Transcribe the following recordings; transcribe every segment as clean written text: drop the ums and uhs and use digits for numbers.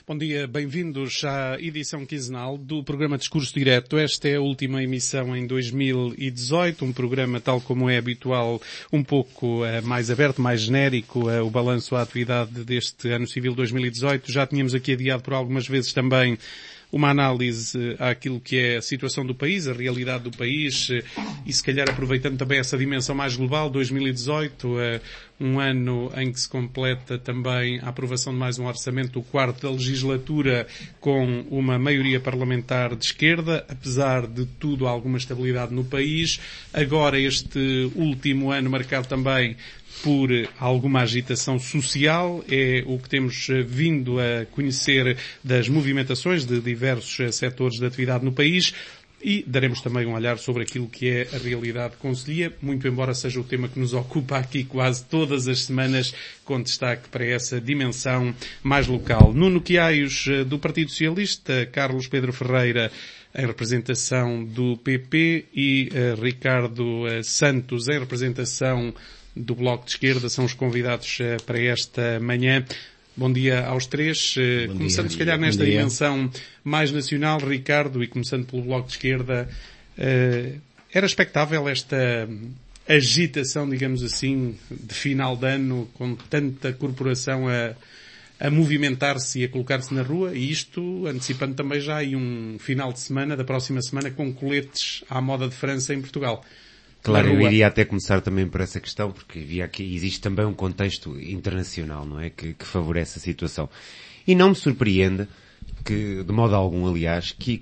Bom dia, bem-vindos à edição quinzenal do programa Discurso Direto. Esta é a última emissão em 2018, um programa tal como é habitual, um pouco mais aberto, mais genérico, o balanço à atividade deste ano civil 2018. Já tínhamos aqui adiado por algumas vezes também uma análise àquilo que é a situação do país, a realidade do país, e se calhar aproveitando também essa dimensão mais global, 2018, um ano em que se completa também a aprovação de mais um orçamento, o quarto da legislatura, com uma maioria parlamentar de esquerda, apesar de tudo, há alguma estabilidade no país. Agora este último ano marcado também por alguma agitação social, é o que temos vindo a conhecer das movimentações de diversos setores de atividade no país, e daremos também um olhar sobre aquilo que é a realidade concelhia, muito embora seja o tema que nos ocupa aqui quase todas as semanas, com destaque para essa dimensão mais local. Nuno Quiaios, do Partido Socialista, Carlos Pedro Ferreira, em representação do PP, e Ricardo Santos, em representação do Bloco de Esquerda, são os convidados para esta manhã. Bom dia aos três. Começando se calhar nesta dimensão mais nacional, Ricardo, e começando pelo Bloco de Esquerda, era expectável esta agitação, digamos assim, de final de ano, com tanta corporação a movimentar-se e a colocar-se na rua, e isto antecipando também já aí um final de semana, da próxima semana, com coletes à moda de França em Portugal? Claro, eu iria até começar também por essa questão, porque existe também um contexto internacional, não é? Que favorece a situação. E não me surpreende que, de modo algum, aliás, que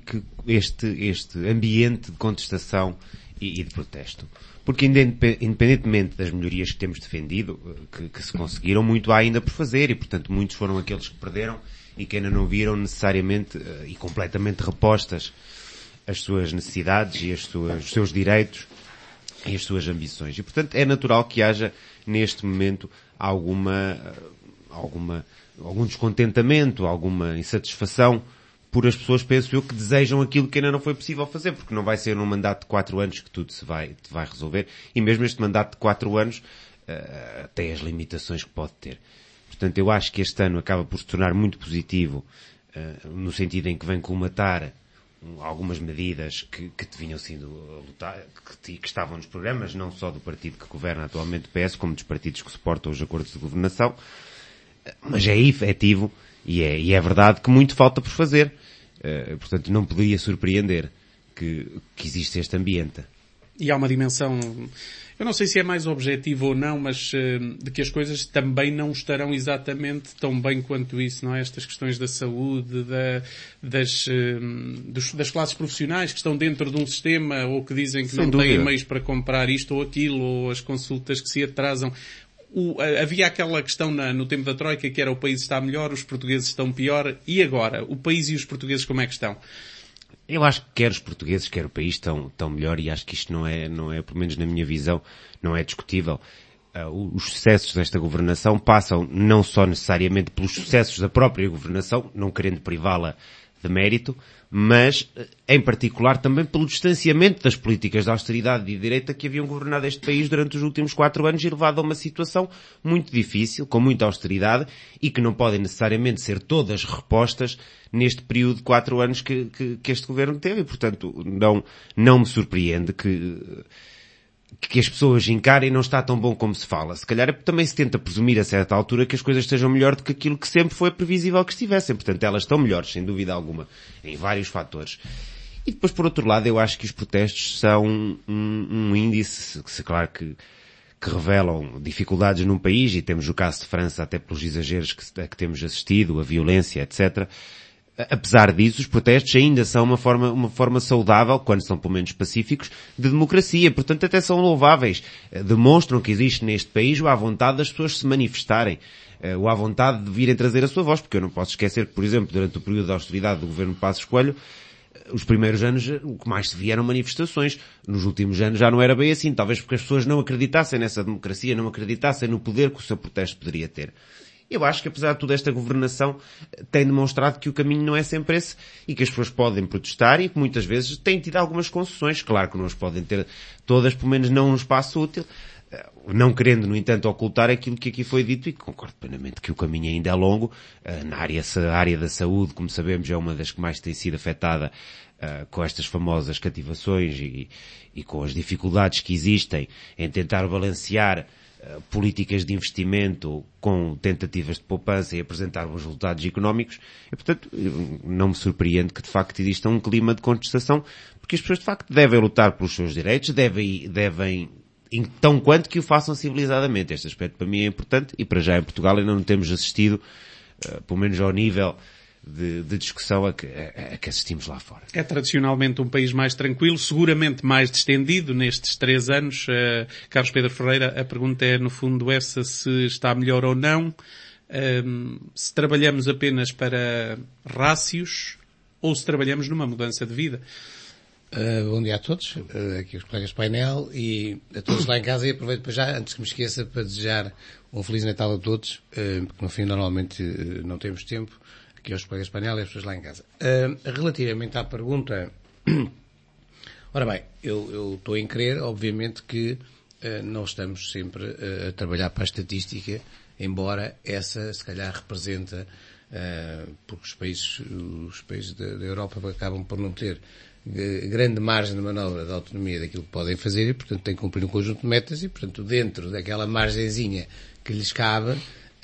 este ambiente de contestação e de protesto. Porque independentemente das melhorias que temos defendido, que se conseguiram, muito há ainda por fazer, e portanto muitos foram aqueles que perderam e que ainda não viram necessariamente e completamente repostas as suas necessidades e os seus direitos e as suas ambições. E, portanto, é natural que haja, neste momento, algum descontentamento, alguma insatisfação por as pessoas, penso eu, que desejam aquilo que ainda não foi possível fazer, porque não vai ser num mandato de 4 anos que tudo se vai resolver, e mesmo este mandato de 4 anos tem as limitações que pode ter. Portanto, eu acho que este ano acaba por se tornar muito positivo, no sentido em que vem colmatar algumas medidas que vinham sendo que estavam nos programas, não só do partido que governa atualmente, o PS, como dos partidos que suportam os acordos de governação, mas é efetivo e é verdade que muito falta por fazer. Portanto, não poderia surpreender que existe este ambiente. E há uma dimensão, eu não sei se é mais objetivo ou não, mas de que as coisas também não estarão exatamente tão bem quanto isso, não é? Estas questões da saúde, das classes profissionais que estão dentro de um sistema, ou que dizem que não têm meios para comprar isto ou aquilo, ou as consultas que se atrasam. Havia aquela questão no tempo da Troika, que era o país está melhor, os portugueses estão pior, e agora? O país e os portugueses como é que estão? Eu acho que quer os portugueses, quer o país estão melhor, e acho que isto não é, pelo menos na minha visão, não é discutível. Os sucessos desta governação passam não só necessariamente pelos sucessos da própria governação, não querendo privá-la de mérito, mas, em particular, também pelo distanciamento das políticas de austeridade e de direita que haviam governado este país durante os últimos 4 anos e levado a uma situação muito difícil, com muita austeridade, e que não podem necessariamente ser todas repostas neste período de 4 anos que este governo teve, e, portanto, não me surpreende que as pessoas encarem não está tão bom como se fala. Se calhar também se tenta presumir a certa altura que as coisas estejam melhor do que aquilo que sempre foi previsível que estivessem. Portanto, elas estão melhores, sem dúvida alguma, em vários fatores. E depois, por outro lado, eu acho que os protestos são um índice, claro que revelam dificuldades num país, e temos o caso de França até pelos exageros a que temos assistido, a violência, etc. Apesar disso, os protestos ainda são uma forma saudável, quando são pelo menos pacíficos, de democracia. Portanto, até são louváveis. Demonstram que existe neste país a vontade das pessoas se manifestarem, a vontade de virem trazer a sua voz, porque eu não posso esquecer que, por exemplo, durante o período de austeridade do governo Passos Coelho, os primeiros anos o que mais se via eram manifestações. Nos últimos anos já não era bem assim, talvez porque as pessoas não acreditassem nessa democracia, não acreditassem no poder que o seu protesto poderia ter. Eu acho que, apesar de toda esta governação, tem demonstrado que o caminho não é sempre esse, e que as pessoas podem protestar e que muitas vezes têm tido algumas concessões. Claro que não as podem ter todas, pelo menos não num espaço útil, não querendo, no entanto, ocultar aquilo que aqui foi dito, e concordo plenamente que o caminho ainda é longo. A área da saúde, como sabemos, é uma das que mais tem sido afetada com estas famosas cativações e com as dificuldades que existem em tentar balancear políticas de investimento com tentativas de poupança e apresentar bons resultados económicos. E, portanto, não me surpreende que, de facto, exista um clima de contestação, porque as pessoas, de facto, devem lutar pelos seus direitos, devem tão quanto que o façam civilizadamente. Este aspecto para mim é importante, e para já em Portugal ainda não temos assistido, pelo menos ao nível de discussão a que assistimos lá fora. É tradicionalmente um país mais tranquilo, seguramente mais distendido nestes 3 anos. Carlos Pedro Ferreira, a pergunta é no fundo essa, se está melhor ou não, se trabalhamos apenas para rácios ou se trabalhamos numa mudança de vida. Bom dia a todos, aqui os colegas do painel e a todos lá em casa, e aproveito para já, antes que me esqueça, para desejar um Feliz Natal a todos, porque no fim normalmente não temos tempo, aqui aos colegas do painel e às pessoas lá em casa. Relativamente à pergunta, ora bem, eu estou em crer, obviamente, que não estamos sempre a trabalhar para a estatística, embora essa se calhar representa, porque os países da Europa acabam por não ter grande margem de manobra, de autonomia daquilo que podem fazer, e portanto têm que cumprir um conjunto de metas, e portanto dentro daquela margenzinha que lhes cabe,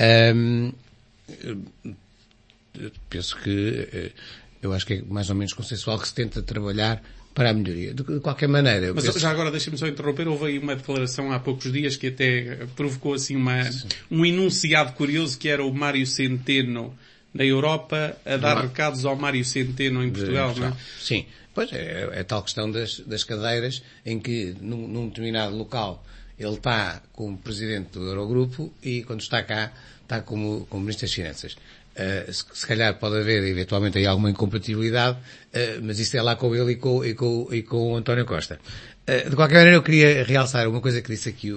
penso que eu acho que é mais ou menos consensual que se tenta trabalhar para a melhoria. De qualquer maneira... Mas já agora deixa-me só interromper, houve aí uma declaração há poucos dias que até provocou assim um enunciado curioso, que era o Mário Centeno na Europa a dar recados ao Mário Centeno em Portugal, não é? Sim. Pois é tal questão das cadeiras, em que num determinado local ele está como presidente do Eurogrupo e quando está cá está como ministro das Finanças. Se calhar pode haver eventualmente aí alguma incompatibilidade, mas isso é lá com ele e com o António Costa. De qualquer maneira eu queria realçar uma coisa que disse aqui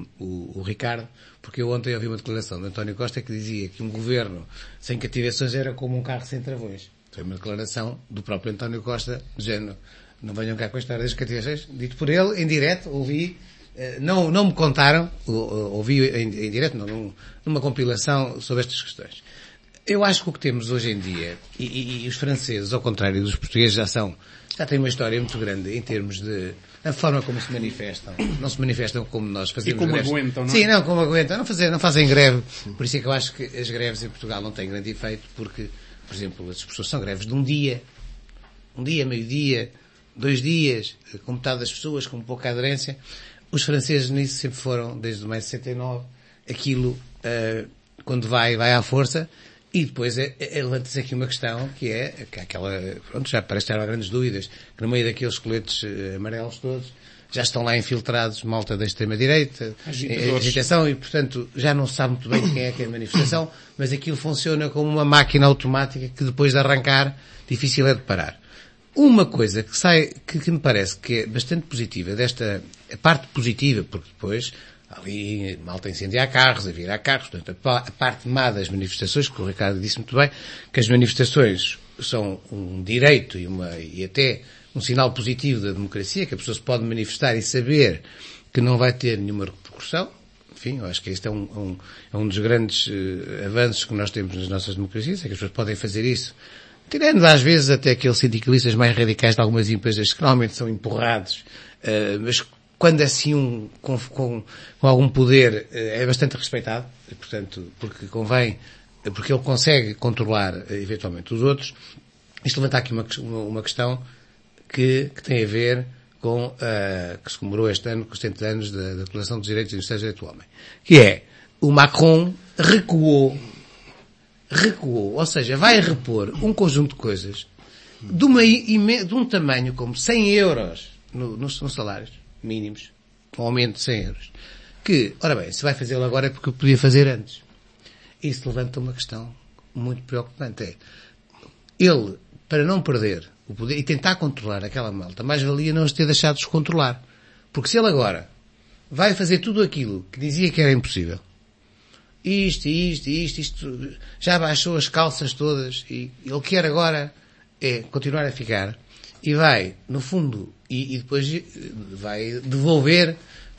o Ricardo, porque eu ontem ouvi uma declaração de António Costa que dizia que um governo sem cativações era como um carro sem travões. Foi uma declaração do próprio António Costa, dizendo, não venham cá com a história das cativações, dito por ele, em direto, ouvi, não me contaram, ouvi em direto, numa compilação sobre estas questões. Eu acho que o que temos hoje em dia, e os franceses, ao contrário dos portugueses, já têm uma história muito grande em termos de a forma como se manifestam. Não se manifestam como nós fazemos. E como aguentam, não é? Sim, não, como aguentam. Não fazem greve. Por isso é que eu acho que as greves em Portugal não têm grande efeito, porque, por exemplo, as pessoas são greves de um dia, meio-dia, 2 dias, com metade das pessoas, com pouca aderência. Os franceses nisso sempre foram, desde mais de 69, aquilo, quando vai à força. E depois levanta-se aqui uma questão que é aquela, pronto, já parece que não há grandes dúvidas, que no meio daqueles coletes amarelos todos, já estão lá infiltrados malta da extrema-direita, agitação, e portanto já não se sabe muito bem quem é que é a manifestação, mas aquilo funciona como uma máquina automática que depois de arrancar, difícil é de parar. Uma coisa que me parece que é bastante positiva desta, a parte positiva, porque depois, ali, malta a incendiar carros, a virar carros, portanto, a parte má das manifestações, que o Ricardo disse muito bem, que as manifestações são um direito e até um sinal positivo da democracia, que a pessoa se pode manifestar e saber que não vai ter nenhuma repercussão. Enfim, eu acho que este é um dos grandes avanços que nós temos nas nossas democracias, é que as pessoas podem fazer isso, tirando às vezes até aqueles sindicalistas mais radicais de algumas empresas que normalmente são empurrados, mas quando é assim com algum poder, é bastante respeitado, portanto, porque ele consegue controlar eventualmente os outros. Isto levanta aqui uma questão que tem a ver com, que se comemorou este ano com os 70 anos da Declaração dos Direitos Universais do Homem, que é, o Macron recuou, ou seja, vai repor um conjunto de coisas de um tamanho como 100 euros nos salários mínimos, um aumento de 100 euros, que, ora bem, se vai fazê-lo agora é porque eu podia fazer antes. Isso levanta uma questão muito preocupante. Ele, para não perder o poder e tentar controlar aquela malta, mais valia não os ter deixado descontrolar. Porque se ele agora vai fazer tudo aquilo que dizia que era impossível, isto, já baixou as calças todas e ele quer agora é continuar a ficar e vai, no fundo, e depois vai devolver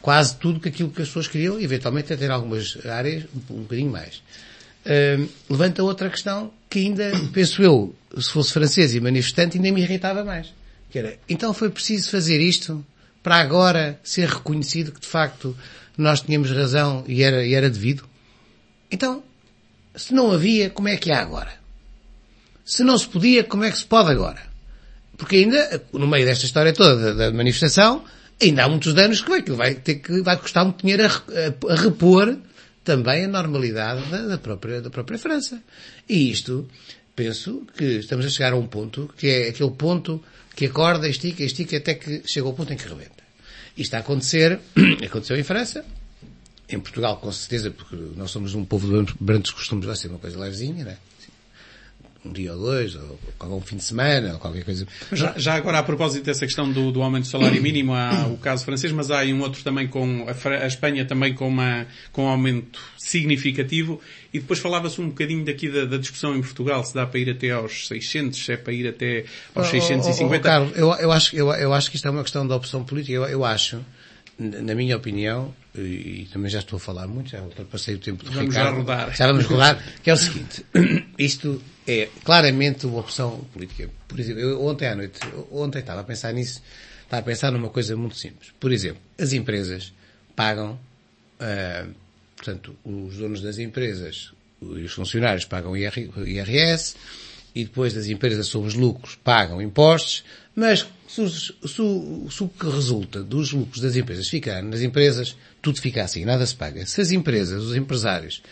quase tudo que aquilo que as pessoas queriam, e eventualmente até em algumas áreas um bocadinho mais. Levanta outra questão que ainda, penso eu, se fosse francês e manifestante, ainda me irritava mais. Que era, então foi preciso fazer isto para agora ser reconhecido que de facto nós tínhamos razão e era devido? Então, se não havia, como é que há agora? Se não se podia, como é que se pode agora? Porque ainda, no meio desta história toda da manifestação, ainda há muitos danos que vai custar muito dinheiro a repor também a normalidade da própria França. E isto, penso que estamos a chegar a um ponto, que é aquele ponto que acorda, estica, até que chega ao ponto em que rebenta. Isto aconteceu em França, em Portugal com certeza, porque nós somos um povo de grandes costumes, vai ser uma coisa levezinha, né? Um dia ou dois, ou algum fim de semana, ou qualquer coisa. Já agora, a propósito dessa questão do aumento do salário mínimo, há o caso francês, mas há aí um outro também com a Espanha também com um aumento significativo, e depois falava-se um bocadinho daqui da discussão em Portugal, se dá para ir até aos 600, se é para ir até aos 650. Carlos, eu acho que isto é uma questão de opção política. Eu acho, na minha opinião, e também já estou a falar muito, já ultrapassei o tempo de Ricardo. Já vamos rodar, que é o seguinte, isto é claramente uma opção política. Por exemplo, eu ontem estava a pensar nisso, estava a pensar numa coisa muito simples. Por exemplo, as empresas pagam, portanto, os donos das empresas e os funcionários pagam IRS, e depois das empresas sobre os lucros pagam impostos, mas se o que resulta dos lucros das empresas ficar nas empresas, tudo fica assim, nada se paga. Se as empresas, os empresários,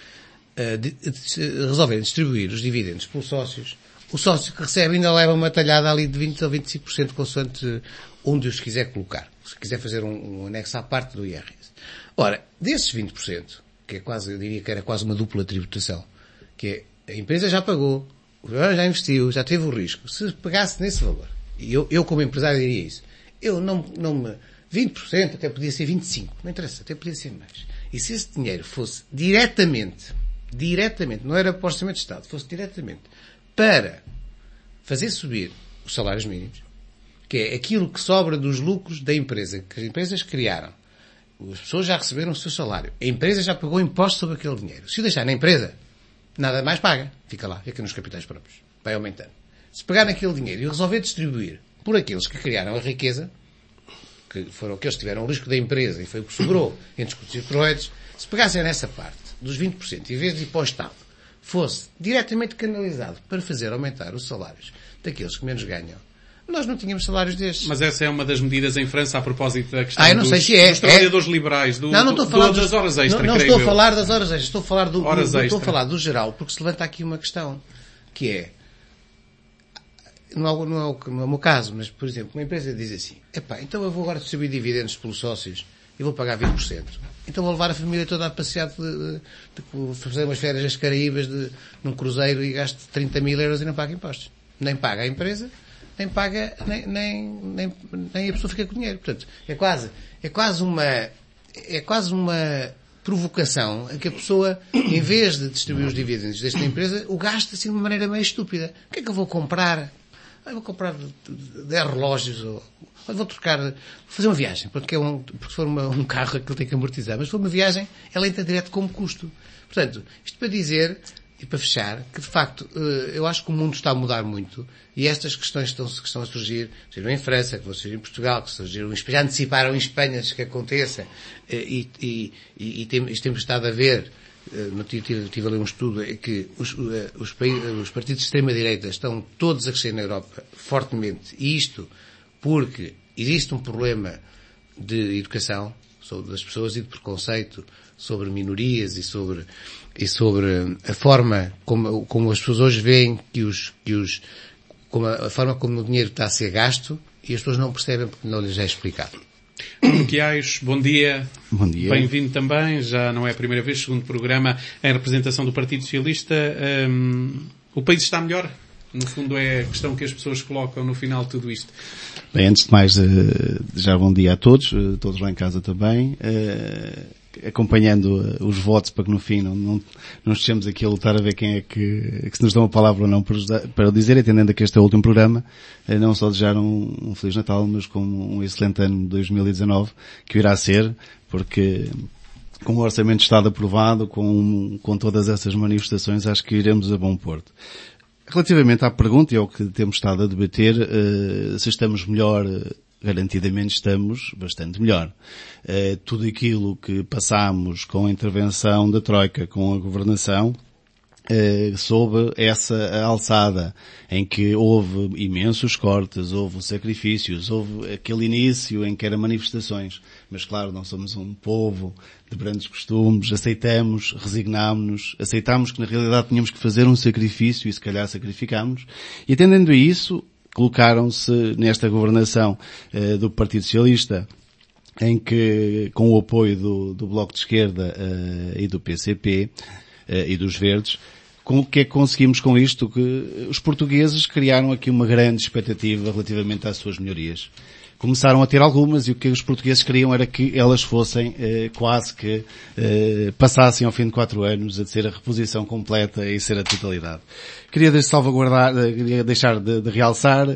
resolverem distribuir os dividendos pelos sócios, o sócio que recebe ainda leva uma talhada ali de 20% ou 25% consoante onde os quiser colocar. Se quiser fazer um anexo à parte do IRS. Ora, desses 20%, que é quase, eu diria que era quase uma dupla tributação, que é, a empresa já pagou, já investiu, já teve o risco. Se pegasse nesse valor, e eu como empresário diria isso, eu não me, 20%, até podia ser 25%, não interessa, até podia ser mais. E se esse dinheiro fosse diretamente, não era para o Orçamento de Estado, fosse diretamente para fazer subir os salários mínimos, que é aquilo que sobra dos lucros da empresa, que as empresas criaram, as pessoas já receberam o seu salário, a empresa já pagou imposto sobre aquele dinheiro. Se o deixar na empresa, nada mais paga, fica lá, fica nos capitais próprios, vai aumentando. Se pegar naquele dinheiro e resolver distribuir por aqueles que criaram a riqueza, que foram aqueles que tiveram o risco da empresa e foi o que sobrou entre os custos e projetos, se pegassem nessa parte dos 20%, em vez de ir para o Estado, fosse diretamente canalizado para fazer aumentar os salários daqueles que menos ganham, nós não tínhamos salários destes. Mas essa é uma das medidas em França a propósito da questão dos trabalhadores liberais, não estou a falar das horas extras. Não estou a falar das horas extras, estou a falar do geral, porque se levanta aqui uma questão, que é, não é o meu caso, mas, por exemplo, uma empresa diz assim, então eu vou agora distribuir dividendos pelos sócios e vou pagar 20%. Então vou levar a família toda a passear de fazer umas férias às Caraíbas num cruzeiro e gasto 30 mil euros e não paga impostos. Nem paga a empresa, nem paga, nem a pessoa fica com dinheiro. Portanto, é quase uma provocação a que a pessoa, em vez de distribuir os dividendos desta empresa, o gasta assim de uma maneira meio estúpida. O que é que eu vou comprar? Vou comprar 10 relógios, ou vou fazer uma viagem, porque se for um carro aquilo tem que amortizar, mas se for uma viagem, ela entra direto como custo. Portanto, isto para dizer, e para fechar, que de facto, eu acho que o mundo está a mudar muito, e estas questões que estão a surgir, surgiram em França, que vão surgir em Portugal, que surgiram, já anteciparam em Espanha que aconteça, e temos estado a ver, tive ali um estudo, é que os partidos de extrema-direita estão todos a crescer na Europa fortemente, e isto porque existe um problema de educação sobre das pessoas e de preconceito sobre minorias e sobre a forma como as pessoas hoje veem a forma como o dinheiro está a ser gasto, e as pessoas não percebem porque não lhes é explicado. Nuno Quiais, bom dia. Bom dia. Bem-vindo também, já não é a primeira vez, segundo programa em representação do Partido Socialista. O país está melhor? No fundo é a questão que as pessoas colocam no final de tudo isto. Bem, antes de mais, já bom dia a todos lá em casa também, acompanhando os votos para que no fim não estejamos aqui a lutar a ver quem é que se nos dão a palavra ou não para dizer, entendendo que este é o último programa, não só desejar um Feliz Natal, mas como um excelente ano de 2019, que irá ser, porque com o Orçamento de Estado aprovado, com todas essas manifestações, acho que iremos a bom porto. Relativamente à pergunta, e ao que temos estado a debater, se estamos melhor, garantidamente estamos bastante melhor. Tudo aquilo que passámos com a intervenção da Troika, com a governação, sob essa alçada em que houve imensos cortes, houve sacrifícios, houve aquele início em que eram manifestações. Mas claro, não somos um povo de grandes costumes, aceitamos, resignámos-nos, aceitámos que na realidade tínhamos que fazer um sacrifício e se calhar sacrificámos. E atendendo a isso, colocaram-se nesta governação do Partido Socialista, em que, com o apoio do Bloco de Esquerda e do PCP e dos Verdes, o que é que conseguimos com isto? Que os portugueses criaram aqui uma grande expectativa relativamente às suas melhorias. Começaram a ter algumas e o que os portugueses queriam era que elas fossem quase que passassem ao fim de 4 anos a ser a reposição completa e ser a totalidade. Queria deixar de realçar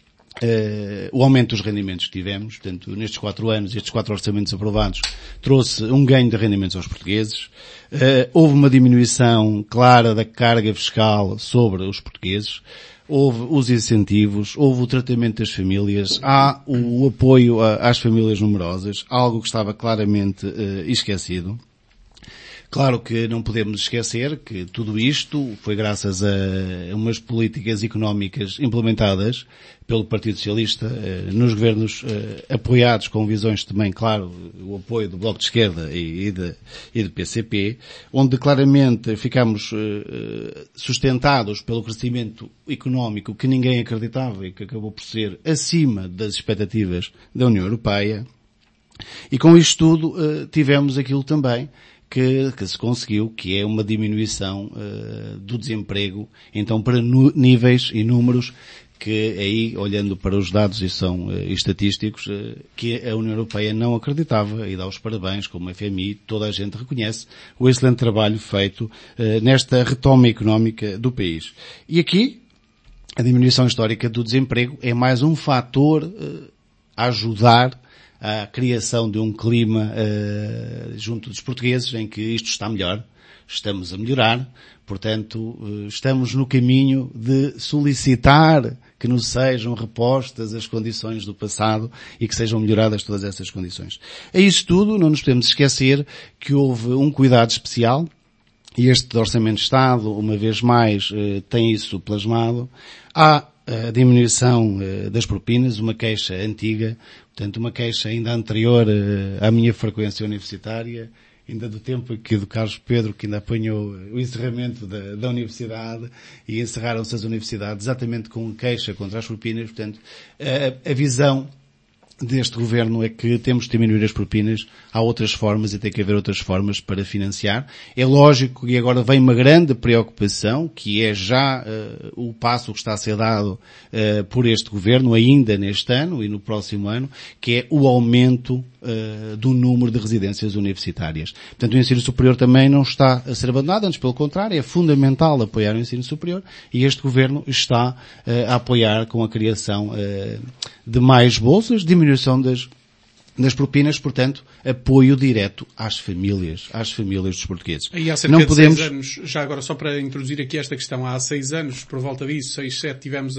o aumento dos rendimentos que tivemos. Portanto, nestes 4 anos, estes 4 orçamentos aprovados, trouxe um ganho de rendimentos aos portugueses. Houve uma diminuição clara da carga fiscal sobre os portugueses. Houve os incentivos, houve o tratamento das famílias, há o apoio às famílias numerosas, algo que estava claramente esquecido. Claro que não podemos esquecer que tudo isto foi graças a umas políticas económicas implementadas pelo Partido Socialista nos governos apoiados com visões também, claro, o apoio do Bloco de Esquerda e do PCP, onde claramente ficamos sustentados pelo crescimento económico que ninguém acreditava e que acabou por ser acima das expectativas da União Europeia. E com isto tudo tivemos aquilo também que se conseguiu, que é uma diminuição do desemprego, então para níveis e números que aí, olhando para os dados e são estatísticos, que a União Europeia não acreditava, e dá os parabéns, como a FMI, toda a gente reconhece o excelente trabalho feito nesta retoma económica do país. E aqui, a diminuição histórica do desemprego é mais um fator a ajudar a criação de um clima junto dos portugueses em que isto está melhor, estamos a melhorar, portanto estamos no caminho de solicitar que nos sejam repostas as condições do passado e que sejam melhoradas todas essas condições. A isso tudo não nos podemos esquecer que houve um cuidado especial, e este Orçamento de Estado, uma vez mais, tem isso plasmado. Há a diminuição das propinas, uma queixa antiga, portanto uma queixa ainda anterior à minha frequência universitária, ainda do tempo que do Carlos Pedro, que ainda apanhou o encerramento da universidade, e encerraram-se as universidades exatamente com queixa contra as propinas. Portanto, a visão deste governo é que temos de diminuir as propinas. Há outras formas e tem que haver outras formas para financiar. É lógico que agora vem uma grande preocupação, que é já o passo que está a ser dado por este governo, ainda neste ano e no próximo ano, que é o aumento do número de residências universitárias. Portanto, o ensino superior também não está a ser abandonado, antes pelo contrário, é fundamental apoiar o ensino superior, e este governo está a apoiar com a criação de mais bolsas, diminuição das propinas, portanto, apoio direto às famílias dos portugueses. E há cerca de 6 anos, já agora só para introduzir aqui esta questão, há 6 anos, por volta disso, 6, 7, tivemos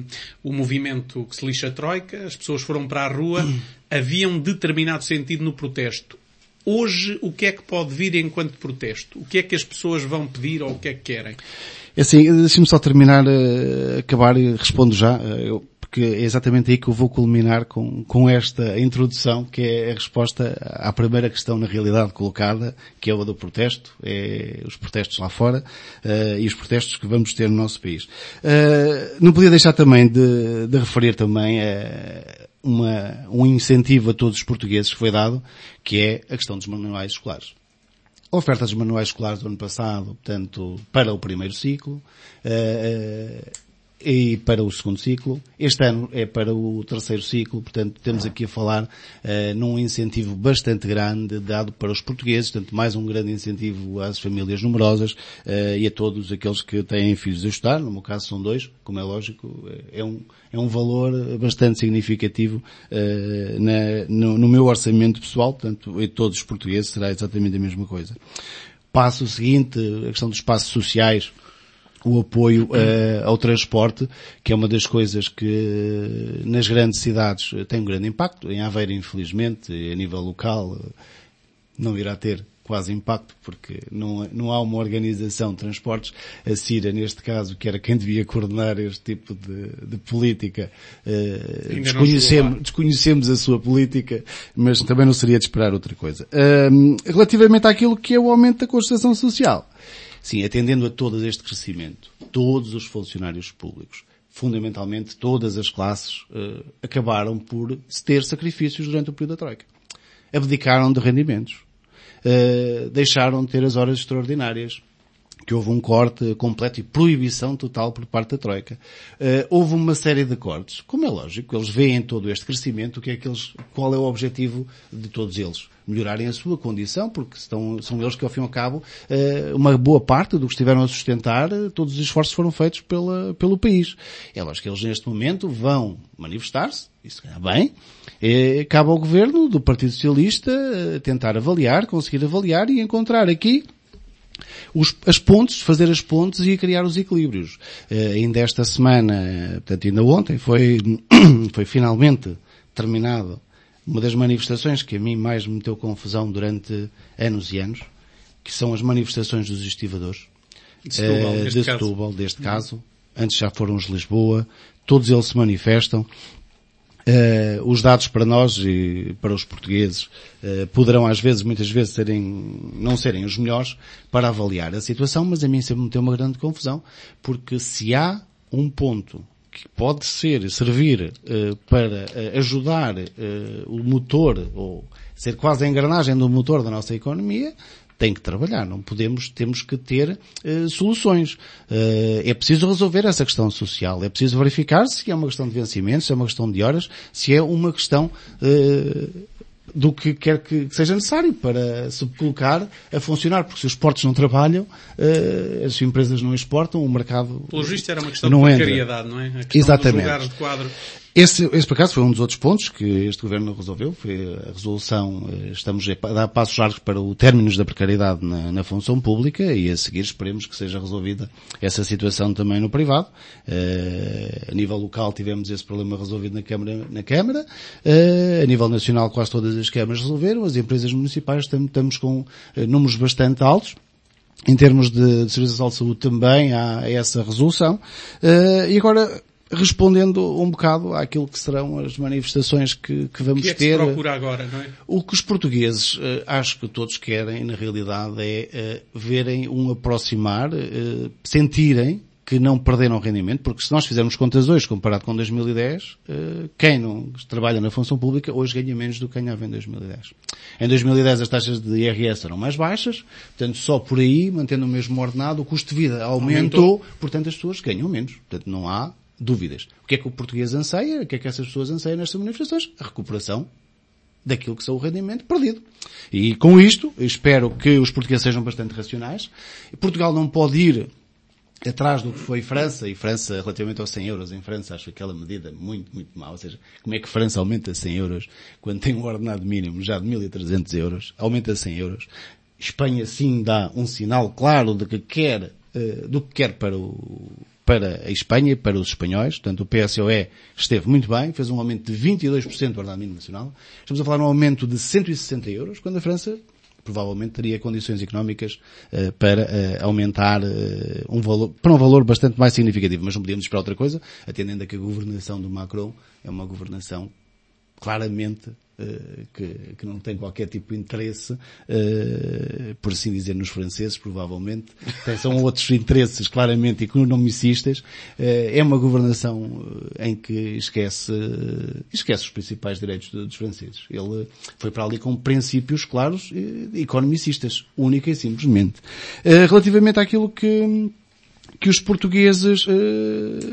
o movimento que se lixa a Troika, as pessoas foram para a rua, havia um determinado sentido no protesto. Hoje, o que é que pode vir enquanto protesto? O que é que as pessoas vão pedir ou o que é que querem? Assim, deixe-me só terminar, acabar e respondo já. Porque é exatamente aí que eu vou culminar com esta introdução, que é a resposta à primeira questão na realidade colocada, que é a do protesto, é os protestos lá fora e os protestos que vamos ter no nosso país. Não podia deixar também de referir também um incentivo a todos os portugueses que foi dado, que é a questão dos manuais escolares. A oferta dos manuais escolares do ano passado, portanto, para o primeiro ciclo, e para o segundo ciclo. Este ano é para o terceiro ciclo, portanto temos aqui a falar num incentivo bastante grande dado para os portugueses, portanto mais um grande incentivo às famílias numerosas e a todos aqueles que têm filhos a estudar. No meu caso são 2, como é lógico, é um valor bastante significativo no meu orçamento pessoal, portanto em todos os portugueses será exatamente a mesma coisa. Passo seguinte, a questão dos espaços sociais, o apoio ao transporte, que é uma das coisas que nas grandes cidades tem um grande impacto. Em Aveiro, infelizmente, a nível local, não irá ter quase impacto, porque não há uma organização de transportes. A CIRA, neste caso, que era quem devia coordenar este tipo de política, desconhecemos a sua política, mas também não seria de esperar outra coisa. Relativamente àquilo que é o aumento da concertação social, sim, atendendo a todo este crescimento, todos os funcionários públicos, fundamentalmente todas as classes, acabaram por ter sacrifícios durante o período da Troika. Abdicaram de rendimentos. Deixaram de ter as horas extraordinárias, que houve um corte completo e proibição total por parte da Troika. Houve uma série de cortes. Como é lógico, eles veem todo este crescimento, qual é o objetivo de todos eles? Melhorarem a sua condição, porque são eles que, ao fim e ao cabo, uma boa parte do que estiveram a sustentar, todos os esforços foram feitos pelo país. É lógico que eles, neste momento, vão manifestar-se, isso é bem, cabe ao governo do Partido Socialista tentar conseguir avaliar e encontrar aqui as pontes, fazer as pontes e criar os equilíbrios. Ainda esta semana, portanto ainda ontem, foi finalmente terminado uma das manifestações que a mim mais me meteu confusão durante anos e anos, que são as manifestações dos estivadores. De Setúbal, deste caso. Antes já foram os de Lisboa. Todos eles se manifestam. Os dados para nós e para os portugueses poderão muitas vezes não serem os melhores para avaliar a situação, mas a mim sempre me tem uma grande confusão, porque se há um ponto que pode servir para ajudar o motor, ou ser quase a engrenagem do motor da nossa economia, tem que trabalhar, temos que ter soluções. É preciso resolver essa questão social, é preciso verificar se é uma questão de vencimentos, se é uma questão de horas, se é uma questão do que quer que seja necessário para se colocar a funcionar, porque se os portos não trabalham, as empresas não exportam, o mercado pelo visto era uma questão de precariedade, não é? A questão exatamente. Dos lugares de quadro. Esse por acaso foi um dos outros pontos que este governo resolveu, foi a resolução, estamos a dar passos largos para o término da precariedade na função pública e a seguir esperemos que seja resolvida essa situação também no privado. A nível local tivemos esse problema resolvido na Câmara, a nível nacional quase todas as câmaras resolveram, as empresas municipais estamos com números bastante altos. Em termos de Serviço de Saúde também há essa resolução. E agora, respondendo um bocado àquilo que serão as manifestações que vamos ter. O que é que se procura agora, não é? O que os portugueses, acho que todos querem, na realidade, é verem um aproximar, sentirem que não perderam rendimento, porque se nós fizermos contas hoje, comparado com 2010, quem não trabalha na função pública hoje ganha menos do que ganhava em 2010. Em 2010 as taxas de IRS eram mais baixas, portanto só por aí, mantendo o mesmo ordenado, o custo de vida aumentou, portanto as pessoas ganham menos. Portanto não há dúvidas. O que é que o português anseia? O que é que essas pessoas anseiam nestas manifestações? A recuperação daquilo que são o rendimento perdido. E com isto, espero que os portugueses sejam bastante racionais. Portugal não pode ir atrás do que foi França, e França relativamente aos 100 euros, em França acho aquela medida muito, muito má, ou seja, como é que França aumenta 100 euros quando tem um ordenado mínimo já de 1.300 euros, aumenta 100 euros. Espanha sim dá um sinal claro do que quer para a Espanha e para os espanhóis, portanto o PSOE esteve muito bem, fez um aumento de 22% do ordenado mínimo nacional, estamos a falar de um aumento de 160 euros, quando a França provavelmente teria condições económicas para aumentar para um valor bastante mais significativo, mas não podíamos esperar outra coisa, atendendo a que a governação do Macron é uma governação claramente que não tem qualquer tipo de interesse, por assim dizer, nos franceses, provavelmente. São outros interesses claramente economicistas. É uma governação em que esquece os principais direitos dos franceses. Ele foi para ali com princípios claros economicistas, única e simplesmente. Relativamente àquilo que os portugueses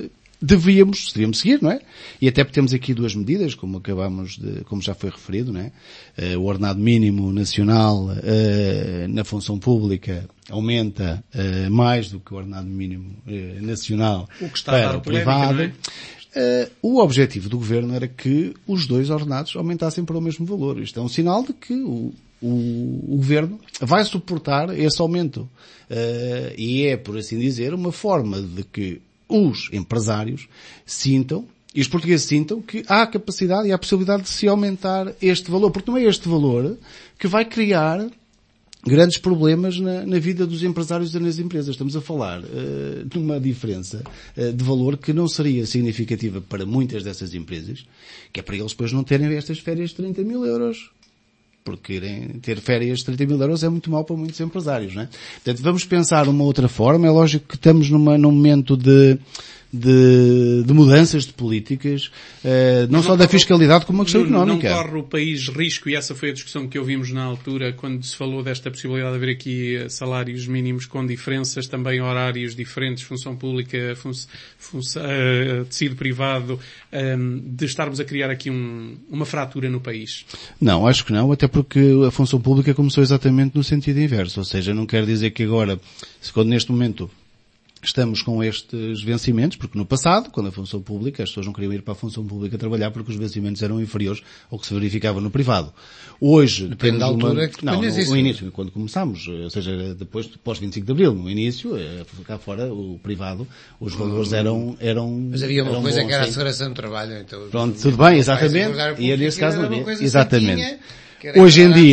devíamos seguir, não é? E até porque temos aqui duas medidas, como já foi referido, não é? O ordenado mínimo nacional na função pública aumenta mais do que o ordenado mínimo nacional o que está para a dar o privado. Não é? O objetivo do Governo era que os dois ordenados aumentassem para o mesmo valor. Isto é um sinal de que o Governo vai suportar esse aumento. E é, por assim dizer, uma forma de que os empresários sintam, e os portugueses sintam, que há a capacidade e a possibilidade de se aumentar este valor. Porque não é este valor que vai criar grandes problemas na vida dos empresários e nas empresas. Estamos a falar de uma diferença de valor que não seria significativa para muitas dessas empresas, que é para eles depois não terem estas férias de 30 mil euros. Porque irem ter férias de 30 mil euros é muito mau para muitos empresários, não é? Portanto, vamos pensar uma outra forma. É lógico que estamos num momento de mudanças de políticas, não só da fiscalidade como a questão económica. Não corre o país risco, e essa foi a discussão que ouvimos na altura, quando se falou desta possibilidade de haver aqui salários mínimos com diferenças, também horários diferentes, função pública, tecido privado, de estarmos a criar aqui uma fratura no país? Não, acho que não, até porque a função pública começou exatamente no sentido inverso, ou seja, não quer dizer que agora, quando neste momento estamos com estes vencimentos, porque no passado, quando a função pública, as pessoas não queriam ir para a função pública trabalhar porque os vencimentos eram inferiores ao que se verificava no privado. Hoje, depende da altura que no início, quando começámos, ou seja, depois, pós 25 de Abril, no início, cá fora, o privado, os valores eram Mas havia uma coisa bons, que era a sim. segurança do trabalho, então. Pronto, tudo bem, exatamente. E nesse caso não havia. Exatamente. Hoje em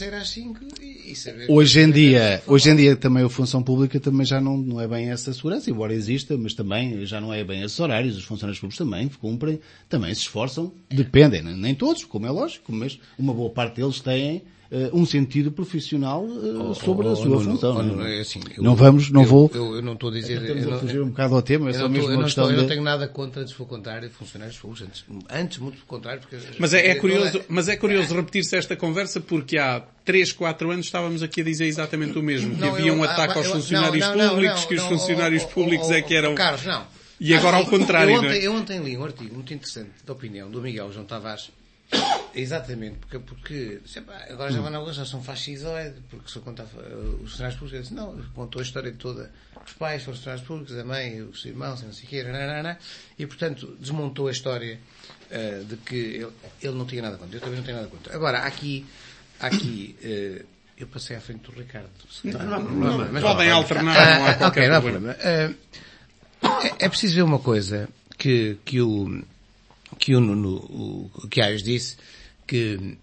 dia também a função pública também já não é bem essa segurança, embora exista, mas também já não é bem esses horários. Os funcionários públicos também cumprem, também se esforçam, dependem, nem todos, como é lógico, mas uma boa parte deles têm um sentido profissional sobre a sua função. Eu não estou a dizer... Estamos a fugir um bocado ao tema, é só mesmo uma questão eu não tenho nada contra, antes pelo contrário, funcionários públicos. Antes, muito pelo contrário, porque... Mas é curioso repetir-se esta conversa, porque há 3, 4 anos estávamos aqui a dizer exatamente o mesmo, que havia um ataque aos funcionários públicos, que os funcionários públicos é que eram... Carlos, não. E agora ao contrário, não é? Eu ontem li um artigo muito interessante de opinião do Miguel João Tavares. Exatamente, porque agora já vão já são fascisoides, porque se eu contar os funcionários públicos, não, contou a história toda, os pais foram funcionários públicos, a mãe, os irmãos, não sei o quê, e portanto desmontou a história de que ele não tinha nada contra, eu também não tenho nada contra. Agora, aqui eu passei à frente do Ricardo. Não há problema. Mas podem alternar, não há qualquer problema. É preciso ver uma coisa que o Aires disse, que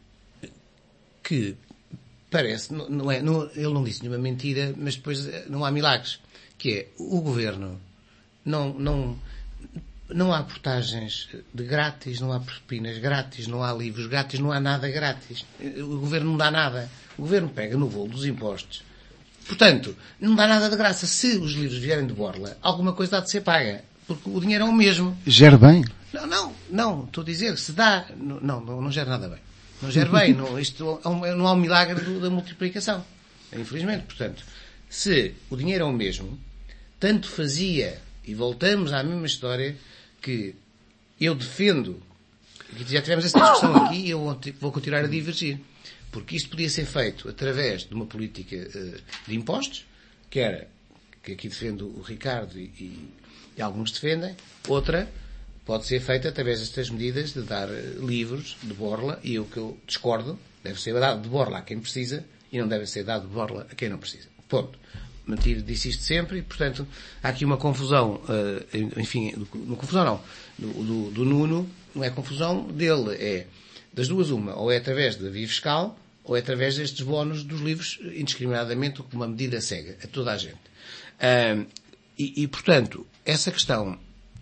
parece, ele não disse nenhuma mentira, mas depois não há milagres, que é, o Governo não há portagens de grátis, não há propinas grátis, não há livros grátis, não há nada grátis. O Governo não dá nada. O Governo pega no voo dos impostos. Portanto, não dá nada de graça. Se os livros vierem de borla, alguma coisa há de ser paga. Porque o dinheiro é o mesmo. Gera bem? Não. Estou a dizer, se dá... Não gera nada bem. Não gera bem. Não há um milagre da multiplicação. Infelizmente. Portanto, se o dinheiro é o mesmo, tanto fazia, e voltamos à mesma história, que eu defendo, já tivemos essa discussão aqui, e eu vou continuar a divergir. Porque isto podia ser feito através de uma política de impostos, que aqui defendo o Ricardo e alguns defendem. Outra pode ser feita através destas medidas de dar livros de borla, e o que eu discordo, deve ser dado de borla a quem precisa e não deve ser dado de borla a quem não precisa. Ponto. Mentir disse isto sempre, e portanto há aqui uma confusão, uma confusão não, do Nuno, não é confusão dele, é das duas uma, ou é através da via fiscal, ou é através destes bónus dos livros, indiscriminadamente, com uma medida cega a toda a gente. E portanto, essa questão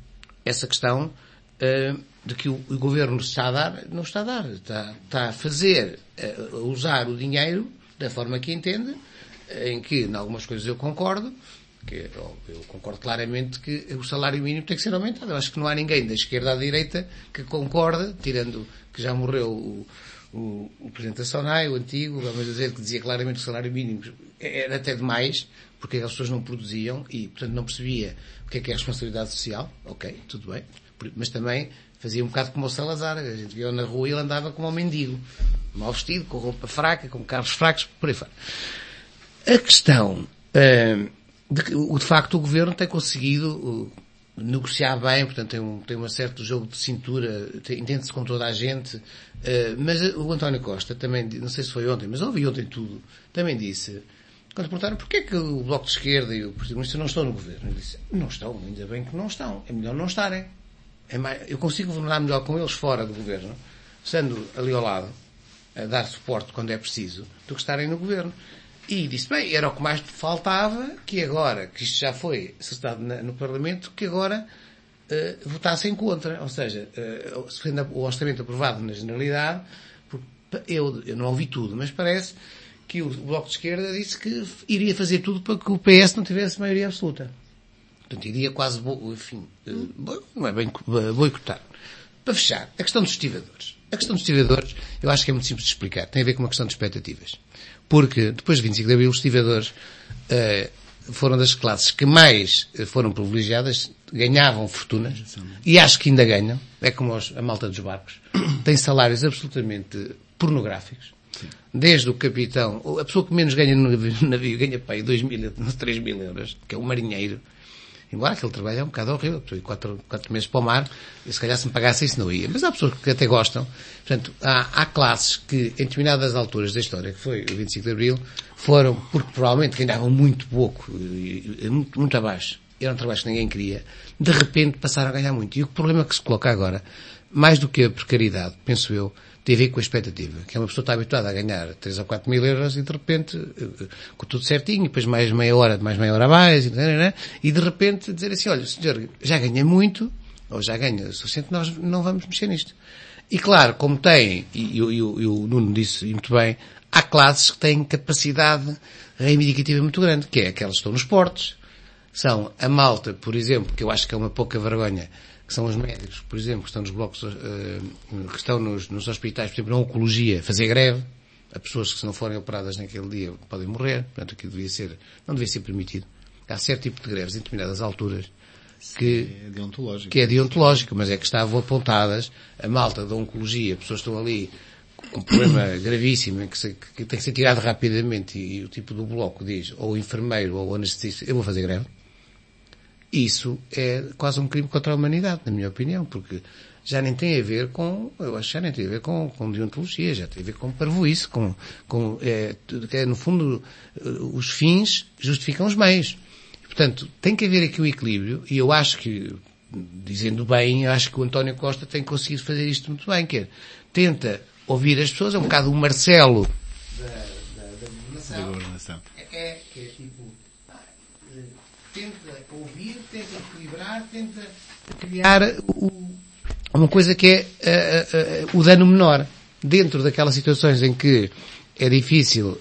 de que o Governo está a dar, não está a dar. Está a fazer, a usar o dinheiro da forma que entende, em que, em algumas coisas eu concordo, eu concordo claramente que o salário mínimo tem que ser aumentado. Eu acho que não há ninguém da esquerda à direita que concorde, tirando que já morreu o Presidente da SONAI, o antigo, vamos dizer, que dizia claramente que o salário mínimo era até demais, porque as pessoas não produziam e, portanto, não percebia o que é a responsabilidade social. Ok, tudo bem. Mas também fazia um bocado como o Salazar. A gente via na rua e ele andava como um mendigo. Mal vestido, com roupa fraca, com carros fracos, por aí fora. A questão, de facto, o Governo tem conseguido negociar bem, portanto tem um certo jogo de cintura, entende-se com toda a gente, mas o António Costa também, não sei se foi ontem, mas ouvi ontem tudo, também disse, quando perguntaram porquê é que o Bloco de Esquerda e o Partido Comunista não estão no Governo, ele disse, não estão, ainda bem que não estão, é melhor não estarem. Eu consigo governar melhor com eles fora do Governo, estando ali ao lado, a dar suporte quando é preciso, do que estarem no Governo. E disse, bem, era o que mais faltava, que agora, que isto já foi acertado no Parlamento, que agora votassem contra. Ou seja, sendo o orçamento aprovado na generalidade, eu não ouvi tudo, mas parece que o Bloco de Esquerda disse que iria fazer tudo para que o PS não tivesse maioria absoluta. Portanto, iria quase, não é bem boicotar. Para fechar, a questão dos estivadores. A questão dos estivadores, eu acho que é muito simples de explicar. Tem a ver com uma questão de expectativas. Porque, depois de 25 de Abril, os estivadores foram das classes que mais foram privilegiadas, ganhavam fortunas, e acho que ainda ganham. É como a malta dos barcos. Tem salários absolutamente pornográficos. Sim. Desde o capitão, a pessoa que menos ganha no navio ganha para aí 3.000 euros, que é o marinheiro. Embora aquele trabalho é um bocado horrível, estou aí 4 meses para o mar, e se calhar se me pagasse isso não ia. Mas há pessoas que até gostam. Portanto, há classes que, em determinadas alturas da história, que foi o 25 de Abril, foram, porque provavelmente ganhavam muito pouco, muito abaixo, eram trabalhos que ninguém queria, de repente passaram a ganhar muito. E o problema que se coloca agora, mais do que a precariedade, penso eu, tem a ver com a expectativa, que é uma pessoa que está habituada a ganhar 3 ou 4 mil euros e de repente, com tudo certinho, depois mais meia hora a mais, e de repente dizer assim, olha, senhor, já ganha muito, ou já ganha o suficiente, nós não vamos mexer nisto. E claro, como tem, e o Nuno disse muito bem, há classes que têm capacidade reivindicativa muito grande, que é aquelas que estão nos portos, são a malta, por exemplo, que eu acho que é uma pouca vergonha, que são os médicos, por exemplo, que estão nos blocos, que estão nos hospitais, por exemplo, na oncologia, fazer greve. Há pessoas que, se não forem operadas naquele dia, podem morrer. Portanto, aquilo não devia ser permitido. Há certo tipo de greves em determinadas alturas que é deontológico, mas é que estavam apontadas a malta da oncologia, pessoas que estão ali com um problema gravíssimo, que tem que ser tirado rapidamente, e o tipo do bloco diz, ou o enfermeiro, ou o anestesista, eu vou fazer greve. Isso é quase um crime contra a humanidade, na minha opinião, porque já nem tem a ver eu acho que já nem tem a ver com deontologia, já tem a ver com parvoíce, no fundo, os fins justificam os meios. Portanto, tem que haver aqui o equilíbrio, e eu acho que, dizendo bem, eu acho que o António Costa tem conseguido fazer isto muito bem, que é, tenta ouvir as pessoas, é um bocado o Marcelo da governação. Que é tipo, tenta ouvir, tenta equilibrar, tenta criar uma coisa que é o dano menor. Dentro daquelas situações em que é difícil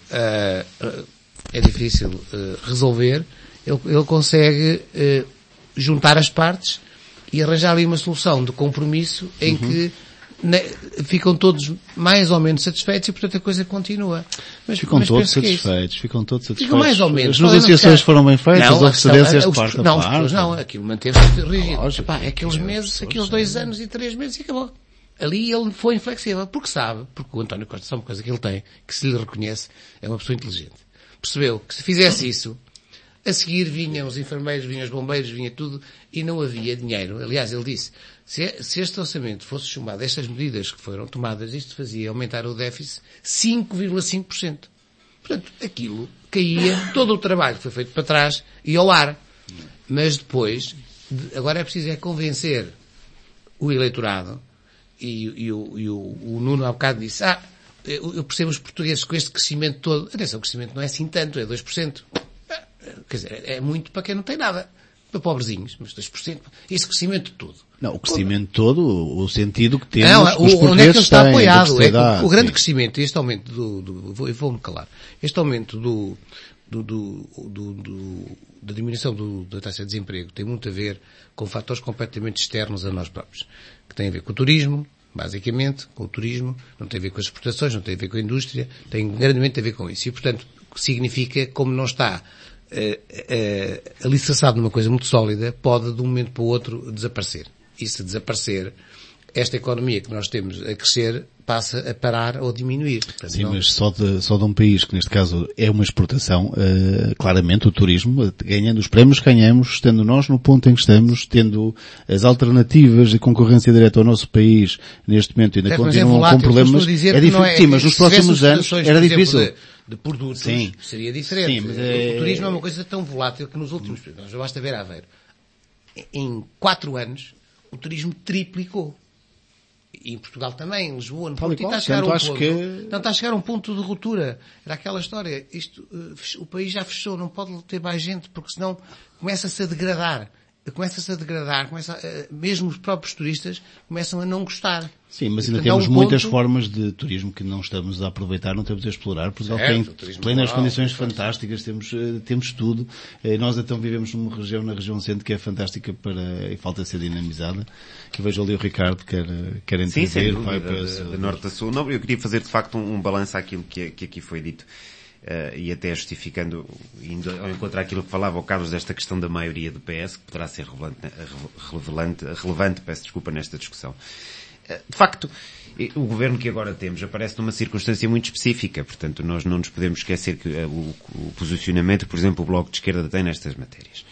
resolver, ele consegue juntar as partes e arranjar ali uma solução de compromisso em que ficam todos mais ou menos satisfeitos e, portanto, a coisa continua. Ficam todos satisfeitos. Ficam mais ou menos. As negociações foram bem feitas, as antecedências de parte a parte. Não, aquilo manteve-se rígido. Aqueles meses, aqueles 2 anos e 3 meses e acabou. Ali ele foi inflexível, porque o António Costa sabe uma coisa que ele tem, que se lhe reconhece, é uma pessoa inteligente. Percebeu que se fizesse isso, a seguir vinham os enfermeiros, vinham os bombeiros, vinha tudo, e não havia dinheiro. Aliás, ele disse, se este orçamento fosse chumbado, estas medidas que foram tomadas, isto fazia aumentar o déficit 5,5%. Portanto, aquilo caía, todo o trabalho que foi feito para trás e ao ar. Mas depois, agora é preciso convencer o eleitorado, e o Nuno há bocado disse, eu percebo os portugueses com este crescimento todo. Atenção, o crescimento não é assim tanto, é 2%. Quer dizer, é muito para quem não tem nada. Para pobrezinhos, mas 2%. Esse crescimento todo. Não, o crescimento todo, o sentido que temos, os portugueses onde é que ele está têm, apoiado? O grande crescimento, este aumento vou-me calar, este aumento da diminuição da taxa de desemprego tem muito a ver com fatores completamente externos a nós próprios. Que tem a ver com o turismo, basicamente, com o turismo, não tem a ver com as exportações, não tem a ver com a indústria, tem grandemente a ver com isso. E, portanto, significa, como não está alicerçado numa coisa muito sólida, pode de um momento para o outro desaparecer. E se desaparecer, esta economia que nós temos a crescer passa a parar ou a diminuir. Portanto, sim, mas só de um país que neste caso é uma exportação, claramente o turismo, ganhando os prémios que ganhamos, estando nós no ponto em que estamos, tendo as alternativas de concorrência direta ao nosso país, neste momento ainda continuam com problemas. É difícil, sim, mas nos próximos anos era difícil. De produtos, sim, seria diferente. Sim, mas o turismo é uma coisa tão volátil que nos últimos, nós basta ver Aveiro. Em 4 anos, o turismo triplicou. E em Portugal também, em Lisboa, no Porto, está a chegar a um ponto de ruptura. Era aquela história, o país já fechou, não pode ter mais gente, porque senão começa-se a degradar, mesmo os próprios turistas começam a não gostar. Sim, mas ainda temos muitas formas de turismo que não estamos a aproveitar, não estamos a explorar. Portugal tem plenas condições fantásticas, temos tudo. Nós então vivemos numa região, na região centro, que é fantástica e falta ser dinamizada. Que vejo ali o Ricardo, quer entender. Sim, de norte a sul. Não, eu queria fazer de facto um balanço àquilo que aqui foi dito. E até justificando, indo ao encontro àquilo que falava o Carlos desta questão da maioria do PS, que poderá ser relevante, peço desculpa, nesta discussão. De facto, o governo que agora temos aparece numa circunstância muito específica, portanto nós não nos podemos esquecer que o posicionamento, por exemplo, o Bloco de Esquerda tem nestas matérias.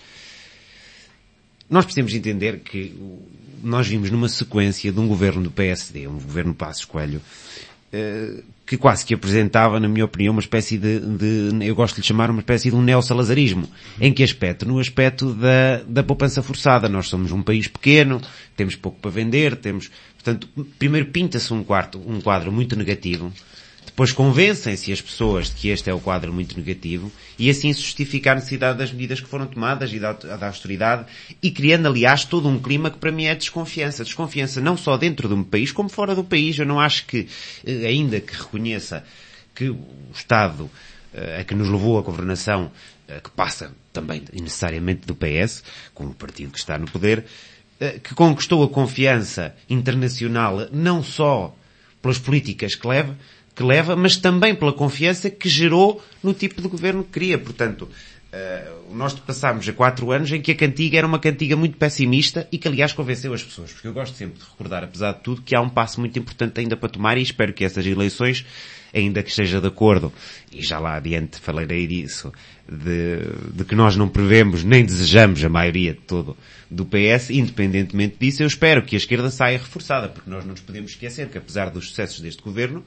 Nós precisamos entender que nós vimos numa sequência de um governo do PSD, um governo Passos Coelho, que quase que apresentava, na minha opinião, uma espécie eu gosto de lhe chamar uma espécie de um neossalazarismo. Em que aspecto? No aspecto da poupança forçada. Nós somos um país pequeno, temos pouco para vender, portanto, primeiro pinta-se um quadro muito negativo, depois convencem-se as pessoas de que este é o quadro muito negativo, e assim se justifica a necessidade das medidas que foram tomadas e da austeridade, e criando, aliás, todo um clima que para mim é desconfiança. Desconfiança não só dentro de um país, como fora do país. Eu não acho que, ainda que reconheça que o Estado a que nos levou a governação, que passa também necessariamente do PS, como o partido que está no poder, que conquistou a confiança internacional não só pelas políticas que leva, mas também pela confiança que gerou no tipo de governo que queria. Portanto, nós passámos a 4 anos em que a cantiga era uma cantiga muito pessimista e que, aliás, convenceu as pessoas. Porque eu gosto sempre de recordar, apesar de tudo, que há um passo muito importante ainda para tomar, e espero que essas eleições, ainda que esteja de acordo, e já lá adiante falarei disso, de que nós não prevemos nem desejamos a maioria de todo do PS, independentemente disso, eu espero que a esquerda saia reforçada, porque nós não nos podemos esquecer que, apesar dos sucessos deste governo,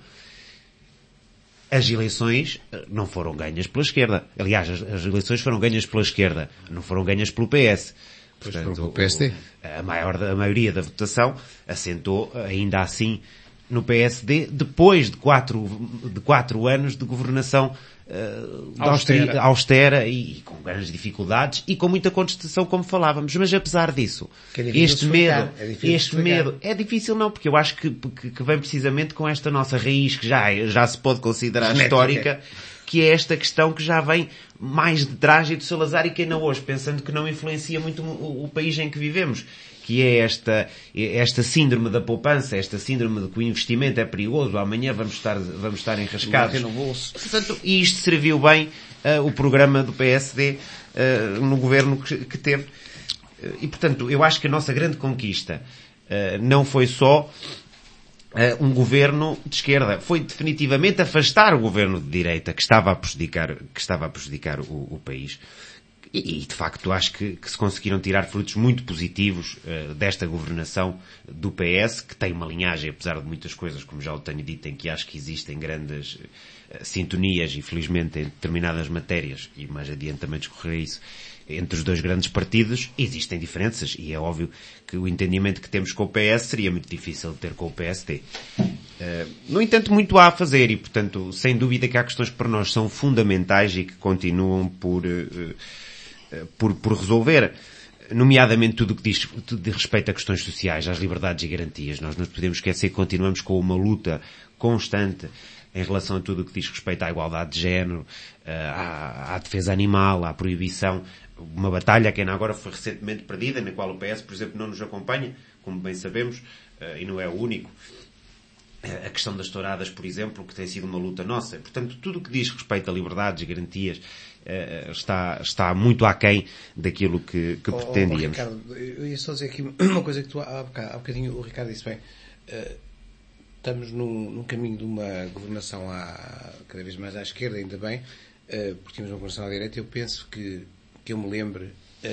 as eleições não foram ganhas pela esquerda. Aliás, as eleições foram ganhas pela esquerda, não foram ganhas pelo PS. Portanto, o PSD. A maioria da votação assentou, ainda assim, no PSD, depois de 4 anos de governação austera e com grandes dificuldades e com muita contestação, como falávamos. Mas apesar disso, este medo é difícil não, porque eu acho que vem precisamente com esta nossa raiz que já se pode considerar histórica, que é esta questão que já vem mais de trás e do Salazar, e que ainda hoje, pensando que não influencia muito o país em que vivemos, que é esta síndrome da poupança, esta síndrome de que o investimento é perigoso, amanhã vamos estar enrascados. Portanto, e isto serviu bem o programa do PSD no governo que teve. E, portanto, eu acho que a nossa grande conquista não foi só um governo de esquerda, foi definitivamente afastar o governo de direita que estava a prejudicar o país. E, de facto, acho que se conseguiram tirar frutos muito positivos desta governação do PS, que tem uma linhagem, apesar de muitas coisas, como já o tenho dito, em que acho que existem grandes sintonias, infelizmente, em determinadas matérias, e mais adiante também discorrerei isso, entre os dois grandes partidos, existem diferenças, e é óbvio que o entendimento que temos com o PS seria muito difícil de ter com o PSD. No entanto, muito há a fazer, e, portanto, sem dúvida que há questões que para nós são fundamentais e que continuam por resolver, nomeadamente tudo o que diz respeito a questões sociais, às liberdades e garantias. Nós não podemos esquecer que continuamos com uma luta constante em relação a tudo o que diz respeito à igualdade de género, à defesa animal, à proibição. Uma batalha que ainda agora foi recentemente perdida, na qual o PS, por exemplo, não nos acompanha, como bem sabemos, e não é o único. a questão das touradas, por exemplo, que tem sido uma luta nossa. Portanto, tudo o que diz respeito a liberdades e garantias está muito aquém daquilo que pretendíamos. Ricardo, eu ia só dizer aqui uma coisa que tu há bocadinho o Ricardo disse bem. Estamos num caminho de uma governação cada vez mais à esquerda, ainda bem, porque tínhamos uma governação à direita. Eu penso que eu me lembre,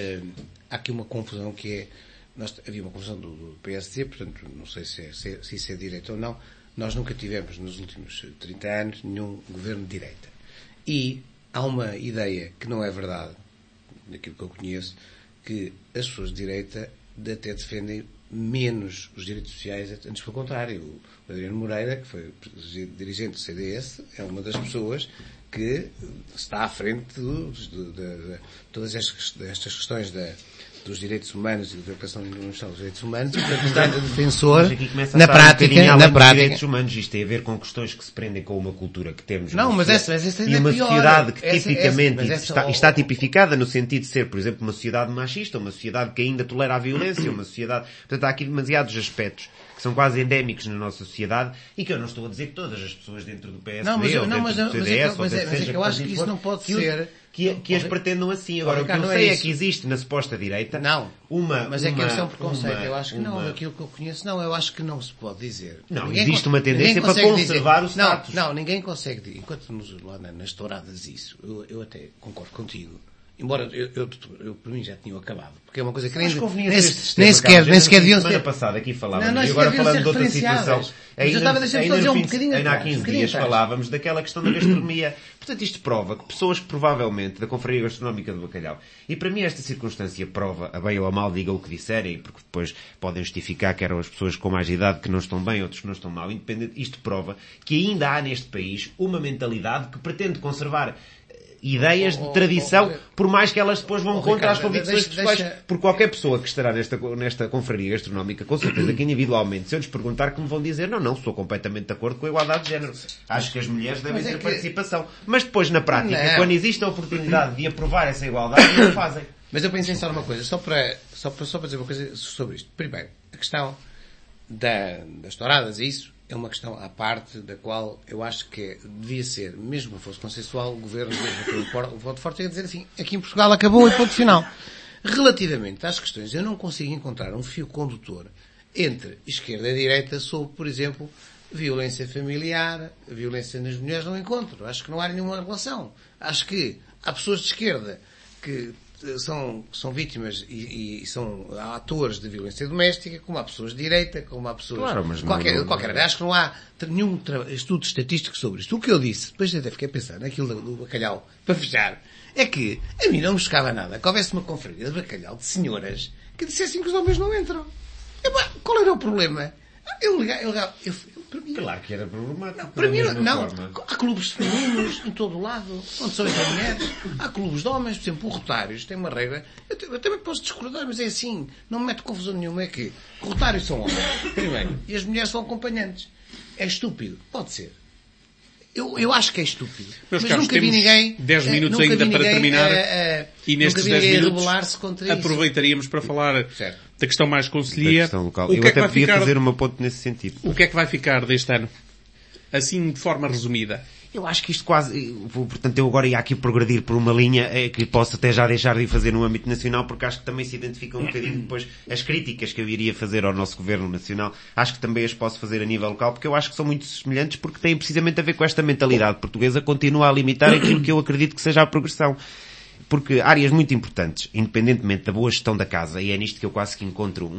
há aqui uma confusão que é, havia uma confusão do PSD, portanto, não sei se isso é direita ou não. Nós nunca tivemos, nos últimos 30 anos, nenhum governo de direita. E há uma ideia que não é verdade, daquilo que eu conheço, que as pessoas de direita até defendem menos os direitos sociais, antes pelo contrário. O Adriano Moreira, que foi dirigente do CDS, é uma das pessoas que está à frente de todas estas questões dos direitos humanos e da Declaração Universal dos Direitos Humanos, e portanto está defensor na prática. Direitos humanos, isto tem a ver com questões que se prendem com uma cultura que temos. Não, mas essa e uma sociedade que tipicamente está tipificada no sentido de ser, por exemplo, uma sociedade machista, uma sociedade que ainda tolera a violência, uma sociedade... Portanto, há aqui demasiados aspectos que são quase endémicos na nossa sociedade e que eu não estou a dizer que todas as pessoas dentro do PSD do CDS mas eu acho que isso não pode ser... Que as pretendam assim. Agora, o que eu sei é que existe na suposta direita mas é que eles são preconceito. Eu acho que não, daquilo que eu conheço, não, eu acho que não se pode dizer. Não, existe uma tendência para conservar o status. Não, ninguém consegue dizer. Enquanto nos lá nas touradas isso, eu até concordo contigo. Embora eu por mim já tinha acabado. Porque é uma coisa que nem sequer deviam ser. Semana passada aqui falávamos, e agora falando de outra situação. Ainda há 15 dias falávamos daquela questão da gastronomia. Portanto, isto prova que pessoas que provavelmente, da Confraria Gastronómica do Bacalhau, e para mim esta circunstância prova, a bem ou a mal, digam o que disserem, porque depois podem justificar que eram as pessoas com mais idade que não estão bem, outros que não estão mal, independente, isto prova que ainda há neste país uma mentalidade que pretende conservar ideias de tradição, por mais que elas depois vão contra as convicções pessoais. Por qualquer pessoa que estará nesta confraria gastronómica, com certeza que individualmente, se eu lhes perguntar, que me vão dizer, não, sou completamente de acordo com a igualdade de género. Acho que as mulheres devem ter participação. Mas depois, na prática, quando existe a oportunidade de aprovar essa igualdade, não o fazem. Mas eu pensei só numa coisa, só para dizer uma coisa sobre isto. Primeiro, a questão das touradas, isso é uma questão à parte, da qual eu acho que devia ser, mesmo que fosse consensual, o governo devia ter o voto forte e dizer assim, aqui em Portugal acabou e ponto final. Relativamente às questões, eu não consigo encontrar um fio condutor entre esquerda e direita sobre, por exemplo, violência familiar, violência nas mulheres, não encontro. Acho que não há nenhuma relação. Acho que há pessoas de esquerda que são vítimas e são atores de violência doméstica, como há pessoas de direita, como há pessoas... Claro, mas qualquer. Acho que não há nenhum estudo estatístico sobre isto. O que eu disse, depois até fiquei a pensar naquilo do bacalhau, para fechar, é que a mim não me chocava nada que houvesse uma confraria de bacalhau de senhoras que dissessem que os homens não entram. Qual era o problema? Para mim, claro que era problemático. Não, para mim, não. Há clubes femininos em todo o lado, onde são entre mulheres. Há clubes de homens, por exemplo, o Rotários tem uma regra. Eu também posso discordar, mas é assim. Não me mete confusão nenhuma. É que Rotários são homens, primeiro, e as mulheres são acompanhantes. É estúpido. Pode ser. Eu acho que é estúpido. Meus mas caros, nunca vi ninguém... 10 minutos ainda para terminar. E nestes 10 minutos contra aproveitaríamos para falar certo. da questão mais conselhia. Da questão local. Eu até podia fazer uma ponte nesse sentido. O que é que vai ficar deste ano? Assim, de forma resumida. Eu acho que isto quase, portanto, eu agora ia aqui progredir por uma linha que posso até já deixar de fazer no âmbito nacional, porque acho que também se identifica um bocadinho depois as críticas que eu iria fazer ao nosso governo nacional. Acho que também as posso fazer a nível local, porque eu acho que são muito semelhantes, porque têm precisamente a ver com esta mentalidade portuguesa, continua a limitar aquilo que eu acredito que seja a progressão. Porque áreas muito importantes, independentemente da boa gestão da casa, e é nisto que eu quase que encontro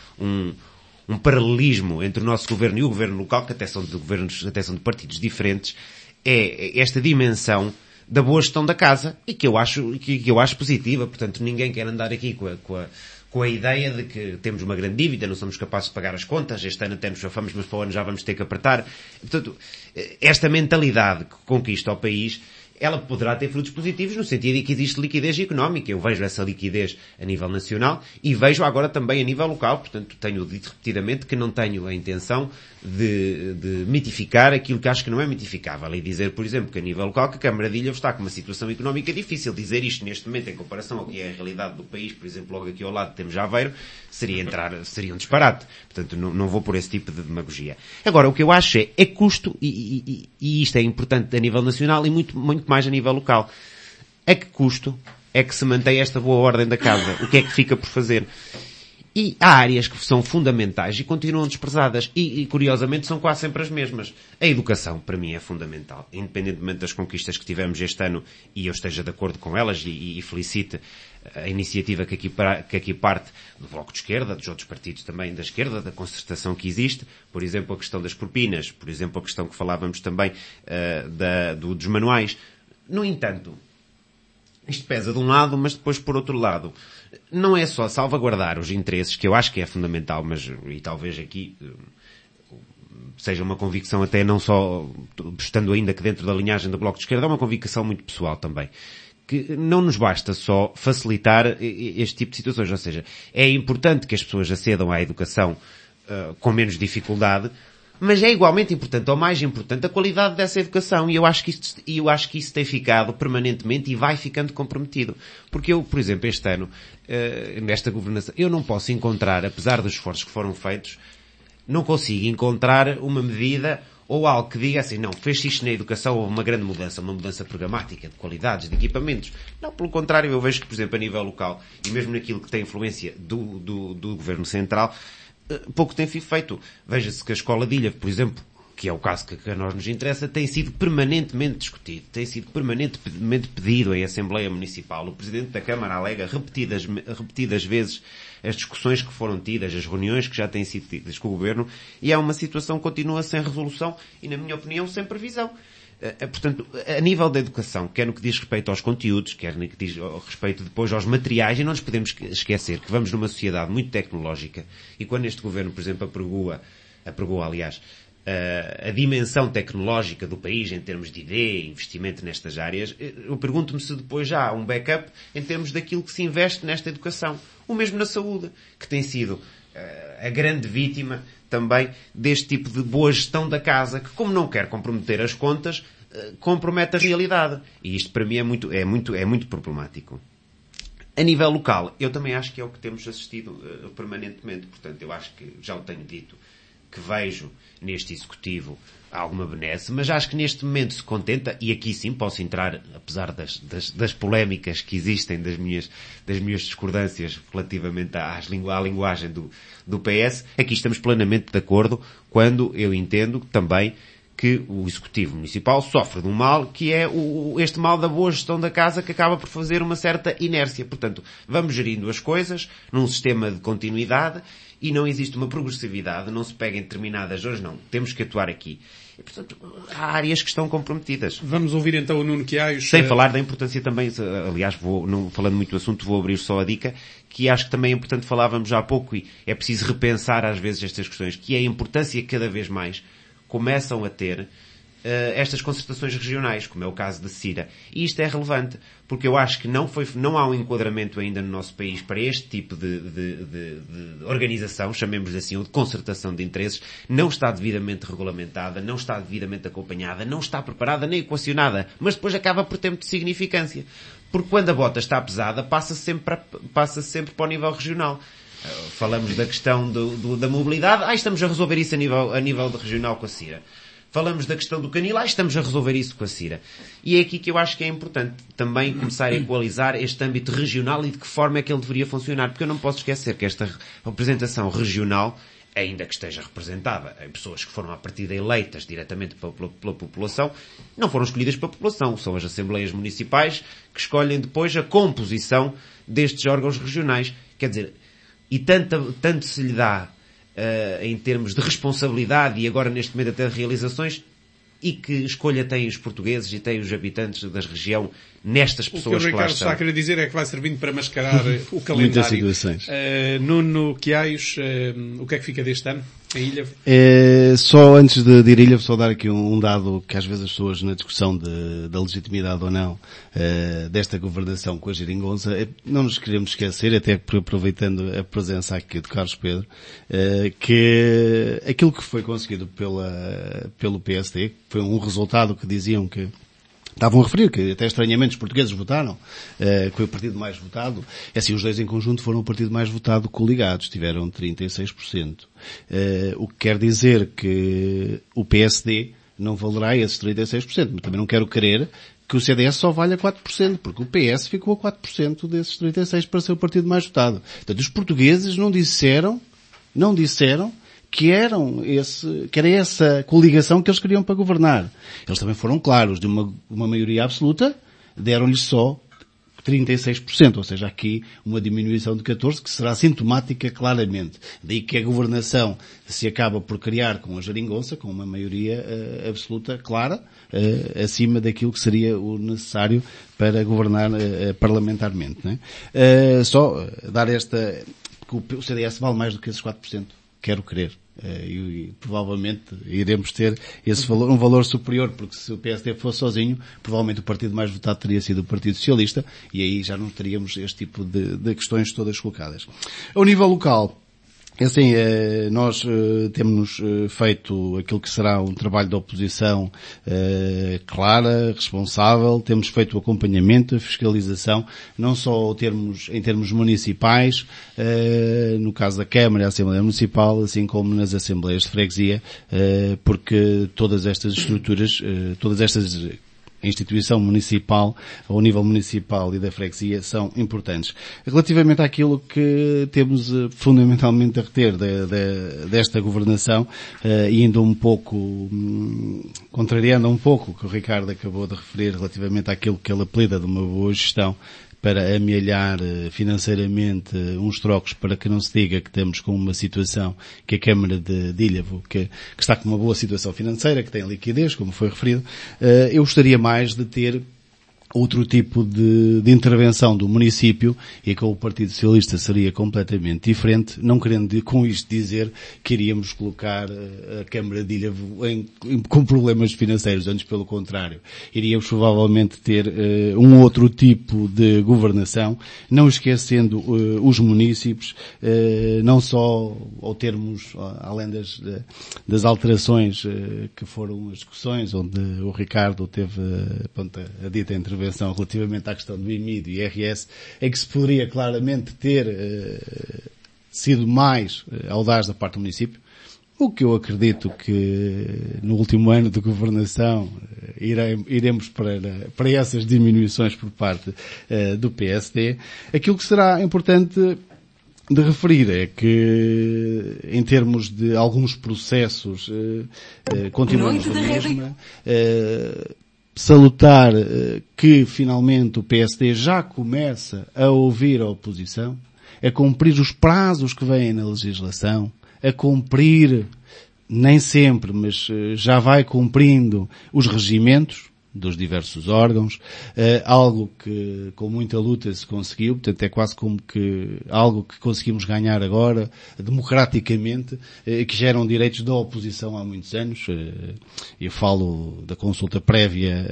um paralelismo entre o nosso governo e o governo local, que até são de partidos diferentes, é esta dimensão da boa gestão da casa, e que eu acho positiva. Portanto, ninguém quer andar aqui com a ideia de que temos uma grande dívida, não somos capazes de pagar as contas, este ano até nos chafamos, mas para o ano já vamos ter que apertar. Portanto, esta mentalidade que conquista o país, ela poderá ter frutos positivos no sentido de que existe liquidez económica. Eu vejo essa liquidez a nível nacional e vejo agora também a nível local. Portanto, tenho dito repetidamente que não tenho a intenção de mitificar aquilo que acho que não é mitificável. E dizer, por exemplo, que a nível local que a Câmara de Ilha está com uma situação económica difícil. Dizer isto neste momento em comparação ao que é a realidade do país, por exemplo, logo aqui ao lado temos Aveiro, seria um disparate. Portanto, não vou por esse tipo de demagogia. Agora, o que eu acho é custo, e isto é importante a nível nacional e muito mais a nível local. A que custo é que se mantém esta boa ordem da casa? O que é que fica por fazer? E há áreas que são fundamentais e continuam desprezadas. E curiosamente, são quase sempre as mesmas. A educação, para mim, é fundamental. Independentemente das conquistas que tivemos este ano, e eu esteja de acordo com elas, e felicite a iniciativa que aqui parte do Bloco de Esquerda, dos outros partidos também da esquerda, da concertação que existe. Por exemplo, a questão das propinas. Por exemplo, a questão que falávamos também dos manuais. No entanto, isto pesa de um lado, mas depois por outro lado, não é só salvaguardar os interesses, que eu acho que é fundamental, mas, e talvez aqui seja uma convicção até não só, estando ainda que dentro da linhagem do Bloco de Esquerda, é uma convicção muito pessoal também, que não nos basta só facilitar este tipo de situações, ou seja, é importante que as pessoas acedam à educação com menos dificuldade, mas é igualmente importante, ou mais importante, a qualidade dessa educação. E eu acho que isso tem ficado permanentemente e vai ficando comprometido. Porque eu, por exemplo, este ano, nesta governação, eu não posso encontrar, apesar dos esforços que foram feitos, não consigo encontrar uma medida ou algo que diga assim, não, fez isto na educação, houve uma grande mudança, uma mudança programática, de qualidades, de equipamentos. Não, pelo contrário, eu vejo que, por exemplo, a nível local, e mesmo naquilo que tem influência do Governo Central, pouco tem sido feito. Veja-se que a Escola de Ilha, por exemplo, que é o caso que a nós nos interessa, tem sido permanentemente discutido, tem sido permanentemente pedido em Assembleia Municipal. O Presidente da Câmara alega repetidas vezes as discussões que foram tidas, as reuniões que já têm sido tidas com o Governo, e é uma situação que continua sem resolução e, na minha opinião, sem previsão. Portanto, a nível da educação, quer no que diz respeito aos conteúdos, quer no que diz respeito depois aos materiais, e não nos podemos esquecer que vamos numa sociedade muito tecnológica, e quando este Governo, por exemplo, apregou, aliás, a dimensão tecnológica do país em termos de ID, investimento nestas áreas, eu pergunto-me se depois já há um backup em termos daquilo que se investe nesta educação. O mesmo na saúde, que tem sido a grande vítima também deste tipo de boa gestão da casa, que como não quer comprometer as contas, compromete a realidade. E isto para mim é muito problemático. A nível local, eu também acho que é o que temos assistido permanentemente. Portanto, eu acho que já o tenho dito, que vejo neste Executivo alguma benesse, mas acho que neste momento se contenta, e aqui sim posso entrar, apesar das polémicas que existem, das minhas discordâncias relativamente à linguagem do PS, aqui estamos plenamente de acordo quando eu entendo também que o Executivo Municipal sofre de um mal que é este mal da boa gestão da casa, que acaba por fazer uma certa inércia. Portanto, vamos gerindo as coisas num sistema de continuidade e não existe uma progressividade, não se pega em determinadas horas, não. Temos que atuar aqui. E, portanto, há áreas que estão comprometidas. Vamos ouvir então o Nuno Quiaios. Sem falar da importância também, aliás, não falando muito do assunto, vou abrir só a dica, que acho que também é importante, falávamos já há pouco, e é preciso repensar às vezes estas questões, que é a importância que cada vez mais começam a ter estas concertações regionais, como é o caso da CIRA. E isto é relevante, porque eu acho que não há um enquadramento ainda no nosso país para este tipo de organização, chamemos assim, ou de concertação de interesses, não está devidamente regulamentada, não está devidamente acompanhada, não está preparada nem equacionada, mas depois acaba por ter muita significância. Porque quando a bota está pesada, passa sempre para o nível regional. Falamos da questão da mobilidade, estamos a resolver isso a nível de regional com a CIRA. Falamos da questão do canil, estamos a resolver isso com a CIRA. E é aqui que eu acho que é importante também começar a equalizar este âmbito regional e de que forma é que ele deveria funcionar. Porque eu não posso esquecer que esta representação regional, ainda que esteja representada em pessoas que foram à partida eleitas diretamente pela população, não foram escolhidas pela população. São as Assembleias Municipais que escolhem depois a composição destes órgãos regionais. Quer dizer, e tanto se lhe dá em termos de responsabilidade e agora neste momento até de realizações, e que escolha têm os portugueses e têm os habitantes da região nestas pessoas que lá estão. O que o Ricardo está a querer dizer é que vai servindo para mascarar o calendário. Muitas situações. Nuno Quiaios, o que é que fica deste ano? A Ilha? Só antes de ir a Ilha, só dar aqui um dado que às vezes as pessoas na discussão da legitimidade ou não desta governação com a geringonça, não nos queremos esquecer, até aproveitando a presença aqui de Carlos Pedro, que aquilo que foi conseguido pelo PSD, foi um resultado que diziam que estavam a referir, que até estranhamente os portugueses votaram, que foi o partido mais votado. É assim, os dois em conjunto foram o partido mais votado coligados, tiveram 36%. O que quer dizer que o PSD não valerá esses 36%, mas também não quero crer que o CDS só valha 4%, porque o PS ficou a 4% desses 36% para ser o partido mais votado. Portanto, os portugueses não disseram que era essa coligação que eles queriam para governar. Eles também foram claros, de uma maioria absoluta, deram-lhes só 36%, ou seja, aqui uma diminuição de 14%, que será sintomática claramente. Daí que a governação se acaba por criar com a geringonça, com uma maioria absoluta clara, acima daquilo que seria o necessário para governar parlamentarmente. Não é? Só dar que o CDS vale mais do que esses 4%. Quero crer. E provavelmente iremos ter esse valor, um valor superior, porque se o PSD fosse sozinho, provavelmente o partido mais votado teria sido o Partido Socialista, e aí já não teríamos este tipo de questões todas colocadas. Ao nível local, assim, nós temos feito aquilo que será um trabalho de oposição clara, responsável, temos feito o acompanhamento, a fiscalização, não só em termos municipais, no caso da Câmara e a Assembleia Municipal, assim como nas Assembleias de Freguesia, porque todas estas estruturas, a instituição municipal, ao nível municipal e da freguesia, são importantes. Relativamente àquilo que temos fundamentalmente a reter desta governação, indo um pouco, contrariando um pouco o que o Ricardo acabou de referir relativamente àquilo que ele apelida de uma boa gestão, para amealhar financeiramente uns trocos para que não se diga que estamos com uma situação que a Câmara de Ilhavo, que está com uma boa situação financeira, que tem liquidez, como foi referido, eu gostaria mais de ter outro tipo de intervenção do município, e com o Partido Socialista seria completamente diferente, não querendo com isto dizer que iríamos colocar a Câmara de Ilhavo com problemas financeiros, antes pelo contrário. Iríamos provavelmente ter um outro tipo de governação, não esquecendo os municípios, não só ao termos, além das alterações que foram as discussões, onde o Ricardo teve a dita intervenção relativamente à questão do IMI e do IRS, em que se poderia claramente ter sido mais audaz da parte do município, o que eu acredito que no último ano de governação iremos para essas diminuições por parte do PSD. Aquilo que será importante de referir é que, em termos de alguns processos, continuamos na mesma. Salutar que finalmente o PSD já começa a ouvir a oposição, a cumprir os prazos que vêm na legislação, a cumprir, nem sempre, mas já vai cumprindo os regimentos dos diversos órgãos, algo que com muita luta se conseguiu, portanto é quase como que algo que conseguimos ganhar agora, democraticamente, que já eram direitos da oposição há muitos anos. Eu falo da consulta prévia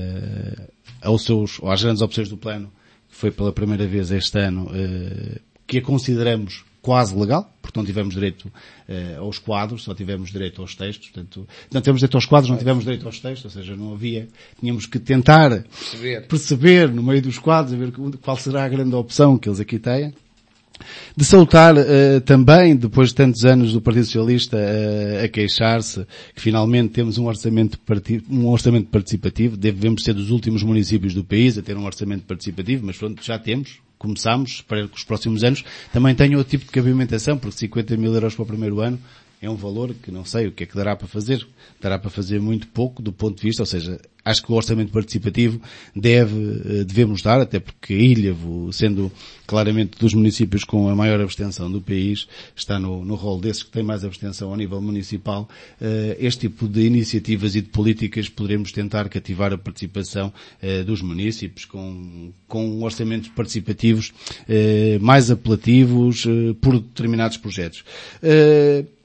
às grandes opções do plano, que foi pela primeira vez este ano, que a consideramos quase legal, porque não tivemos direito aos quadros, só tivemos direito aos textos, portanto, não tivemos direito aos quadros, não tivemos direito aos textos, ou seja, não havia, tínhamos que tentar perceber no meio dos quadros, a ver qual será a grande opção que eles aqui têm. De salutar também, depois de tantos anos do Partido Socialista a queixar-se, que finalmente temos um orçamento participativo, devemos ser dos últimos municípios do país a ter um orçamento participativo, mas pronto, já temos. Começamos, espero que os próximos anos também tenham outro tipo de cabimentação, porque 50 mil euros para o primeiro ano é um valor que não sei o que é que dará para fazer. Dará para fazer muito pouco do ponto de vista, ou seja, acho que o orçamento participativo devemos dar, até porque Ilhavo, sendo claramente dos municípios com a maior abstenção do país, está no rol desses que têm mais abstenção ao nível municipal. Este tipo de iniciativas e de políticas poderemos tentar cativar a participação dos municípios com orçamentos participativos mais apelativos por determinados projetos.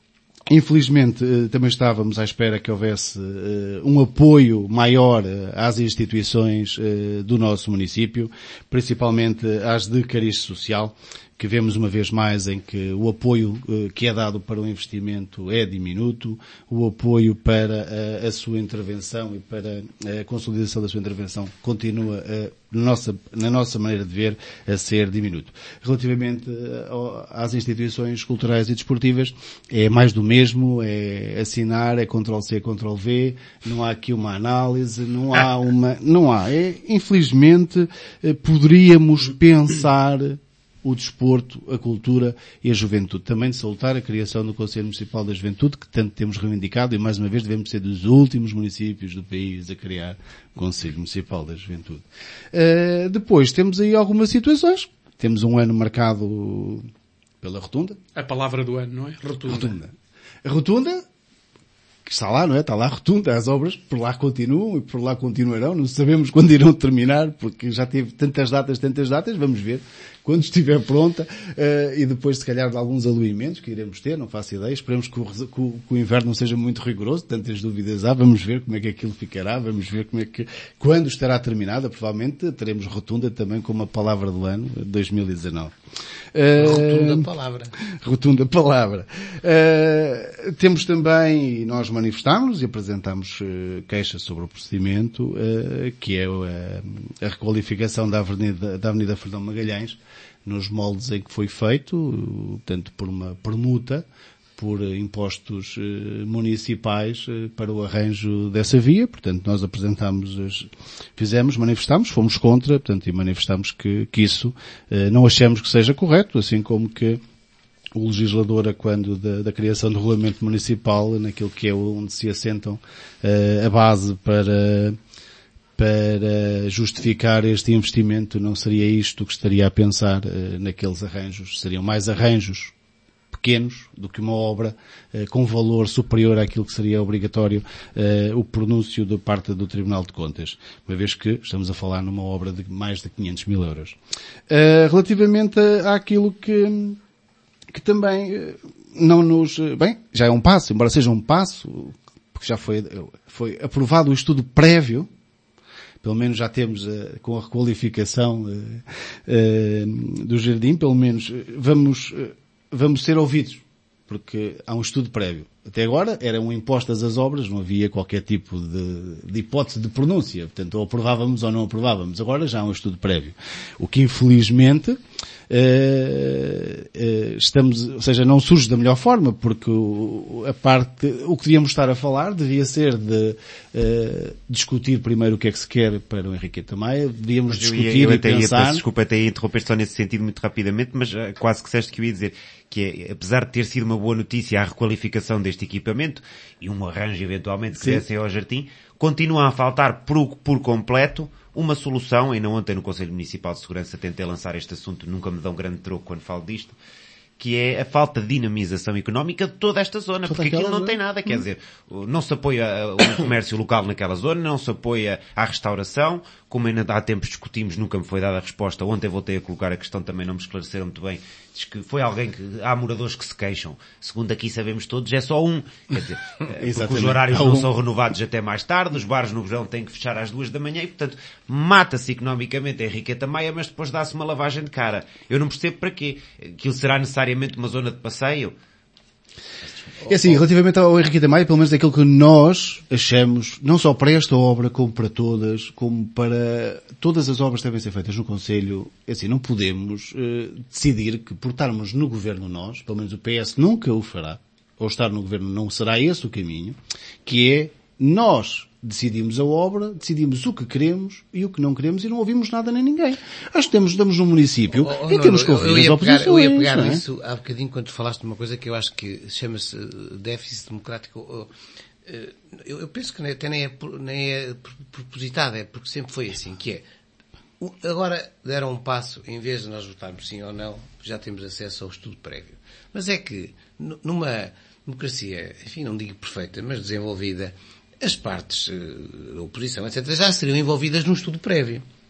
Infelizmente, também estávamos à espera que houvesse um apoio maior às instituições do nosso município, principalmente às de cariz social, que vemos uma vez mais em que o apoio que é dado para o investimento é diminuto, o apoio para a sua intervenção e para a consolidação da sua intervenção continua, na nossa maneira de ver, a ser diminuto. Relativamente às instituições culturais e desportivas, é mais do mesmo, é assinar, é Ctrl-C, Ctrl-V, não há aqui uma análise, não há. Infelizmente, poderíamos pensar o desporto, a cultura e a juventude. Também de salutar a criação do Conselho Municipal da Juventude, que tanto temos reivindicado, e mais uma vez devemos ser dos últimos municípios do país a criar o Conselho Municipal da Juventude. Depois temos aí algumas situações. Temos um ano marcado pela rotunda. A palavra do ano, não é? Rotunda. A rotunda, que está lá, não é? Está lá a rotunda, as obras por lá continuam e por lá continuarão. Não sabemos quando irão terminar, porque já teve tantas datas, vamos ver quando estiver pronta, e depois se calhar de alguns aluimentos que iremos ter, não faço ideia. Esperemos que o inverno não seja muito rigoroso, tantas dúvidas há, vamos ver como é que aquilo ficará, vamos ver quando estará terminada. Provavelmente teremos rotunda também como a palavra do ano, 2019. Rotunda palavra. Temos também, nós manifestámos e apresentámos queixas sobre o procedimento, que é a requalificação da Avenida Fernão Magalhães, nos moldes em que foi feito, tanto por uma permuta, por impostos municipais para o arranjo dessa via. Portanto, nós manifestámos, fomos contra, portanto, e manifestámos que isso não achamos que seja correto, assim como que o legislador, quando da criação do regulamento municipal, naquilo que é onde se assentam a base para justificar este investimento, não seria isto que estaria a pensar naqueles arranjos. Seriam mais arranjos pequenos do que uma obra com valor superior àquilo que seria obrigatório o pronúncio da parte do Tribunal de Contas, uma vez que estamos a falar numa obra de mais de 500 mil euros. Relativamente àquilo que também não nos... Bem, já é um passo, embora seja um passo, porque já foi aprovado o estudo prévio. Pelo menos já temos, com a requalificação do jardim, pelo menos vamos ser ouvidos, porque há um estudo prévio. Até agora eram impostas as obras, não havia qualquer tipo de hipótese de pronúncia. Portanto, ou aprovávamos ou não aprovávamos. Agora já há um estudo prévio. O que infelizmente ou seja, não surge da melhor forma, porque o que devíamos estar a falar devia ser de discutir primeiro o que é que se quer para o Henriqueta Maia, devíamos discutir e pensar... Peço desculpa até interromper só nesse sentido muito rapidamente, mas quase que disseste que eu ia dizer que apesar de ter sido uma boa notícia a requalificação deste equipamento e um arranjo eventualmente que desse ao jardim, continua a faltar por completo uma solução. Ainda ontem no Conselho Municipal de Segurança tentei lançar este assunto, nunca me dão grande troco quando falo disto, que é a falta de dinamização económica de toda esta zona, porque aquilo não tem nada, quer dizer, não se apoia o comércio local naquela zona, não se apoia a restauração, como ainda há tempos discutimos, nunca me foi dada a resposta. Ontem voltei a colocar a questão, também não me esclareceram muito bem. Diz que foi alguém há moradores que se queixam. Segundo aqui sabemos todos, é só um. Quer dizer, porque os horários não são renovados até mais tarde, os bares no verão têm que fechar às 2 da manhã e, portanto, mata-se economicamente a Henriqueta Maia, mas depois dá-se uma lavagem de cara. Eu não percebo para quê. Aquilo será necessariamente uma zona de passeio? É assim, relativamente ao Henriqueta Maia, pelo menos daquilo que nós achamos, não só para esta obra, como para todas, como para todas as obras que devem ser feitas no Conselho, é assim, não podemos decidir que por estarmos no Governo nós, pelo menos o PS nunca o fará, ou estar no Governo não será esse o caminho, que é nós decidimos a obra, decidimos o que queremos e o que não queremos e não ouvimos nada nem ninguém. Acho que estamos num município em que temos que ouvir as oposições. Eu ia pegar nisso há bocadinho quando tu falaste de uma coisa que eu acho que chama-se déficit democrático. Eu penso que até nem é propositado, é porque sempre foi assim, que é, agora deram um passo, em vez de nós votarmos sim ou não, já temos acesso ao estudo prévio. Mas é que, numa democracia, enfim, não digo perfeita, mas desenvolvida, as partes, a oposição, etc., já seriam envolvidas num estudo prévio.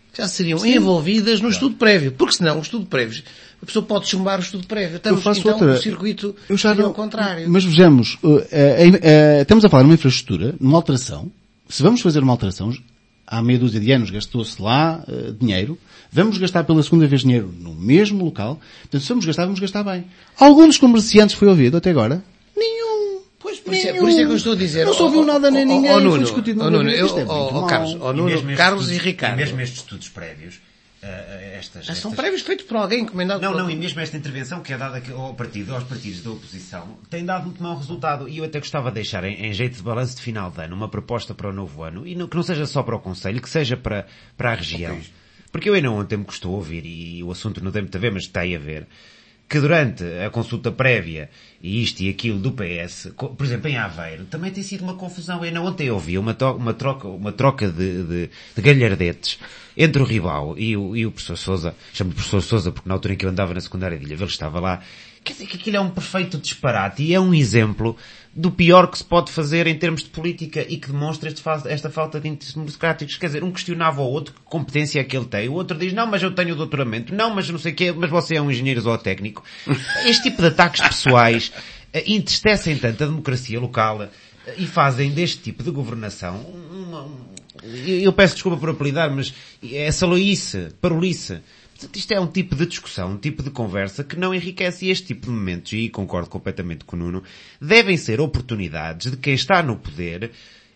já seriam envolvidas no estudo prévio. Porque senão, o estudo prévio, a pessoa pode chumbar o estudo prévio. Estamos, então, o circuito seria ao contrário. Mas vejamos, estamos a falar de uma infraestrutura, numa alteração. Se vamos fazer uma alteração, há meia dúzia de anos gastou-se lá dinheiro, vamos gastar pela segunda vez dinheiro no mesmo local. Portanto, se vamos gastar bem. Algum dos comerciantes foi ouvido até agora? Nenhum. Pois, por isso é que eu estou a dizer. Não se ouviu nada nem ninguém. Nuno, foi discutido Carlos e Ricardo. E mesmo estes estudos prévios, são prévios feitos por alguém encomendado. Não, e mesmo esta intervenção que é dada aos partidos da oposição tem dado muito mau resultado. E eu até gostava de deixar em jeito de balanço de final de ano uma proposta para o novo ano, e que não seja só para o Conselho, que seja para a região. Okay. Porque eu ainda ontem me custou ouvir, e o assunto não tem muito a ver, mas está aí a ver, que durante a consulta prévia, e isto e aquilo do PS, por exemplo, em Aveiro, também tem sido uma confusão. Eu ainda ontem ouvi uma troca de galhardetes entre o Ribal e o professor Sousa. Chamo-lhe professor Sousa porque na altura em que eu andava na secundária de Ilha, ele estava lá. Quer dizer que aquilo é um perfeito disparate e é um exemplo do pior que se pode fazer em termos de política e que demonstra esta falta de interesses democráticos. Quer dizer, um questionava ao outro que competência é que ele tem. O outro diz, não, mas eu tenho doutoramento. Não, mas não sei o quê, mas você é um engenheiro zootécnico. Este tipo de ataques pessoais entristecem tanto a democracia local e fazem deste tipo de governação eu peço desculpa por apelidar, mas é saloice, parolice. Isto é um tipo de discussão, um tipo de conversa que não enriquece, e este tipo de momentos, e concordo completamente com o Nuno, devem ser oportunidades de quem está no poder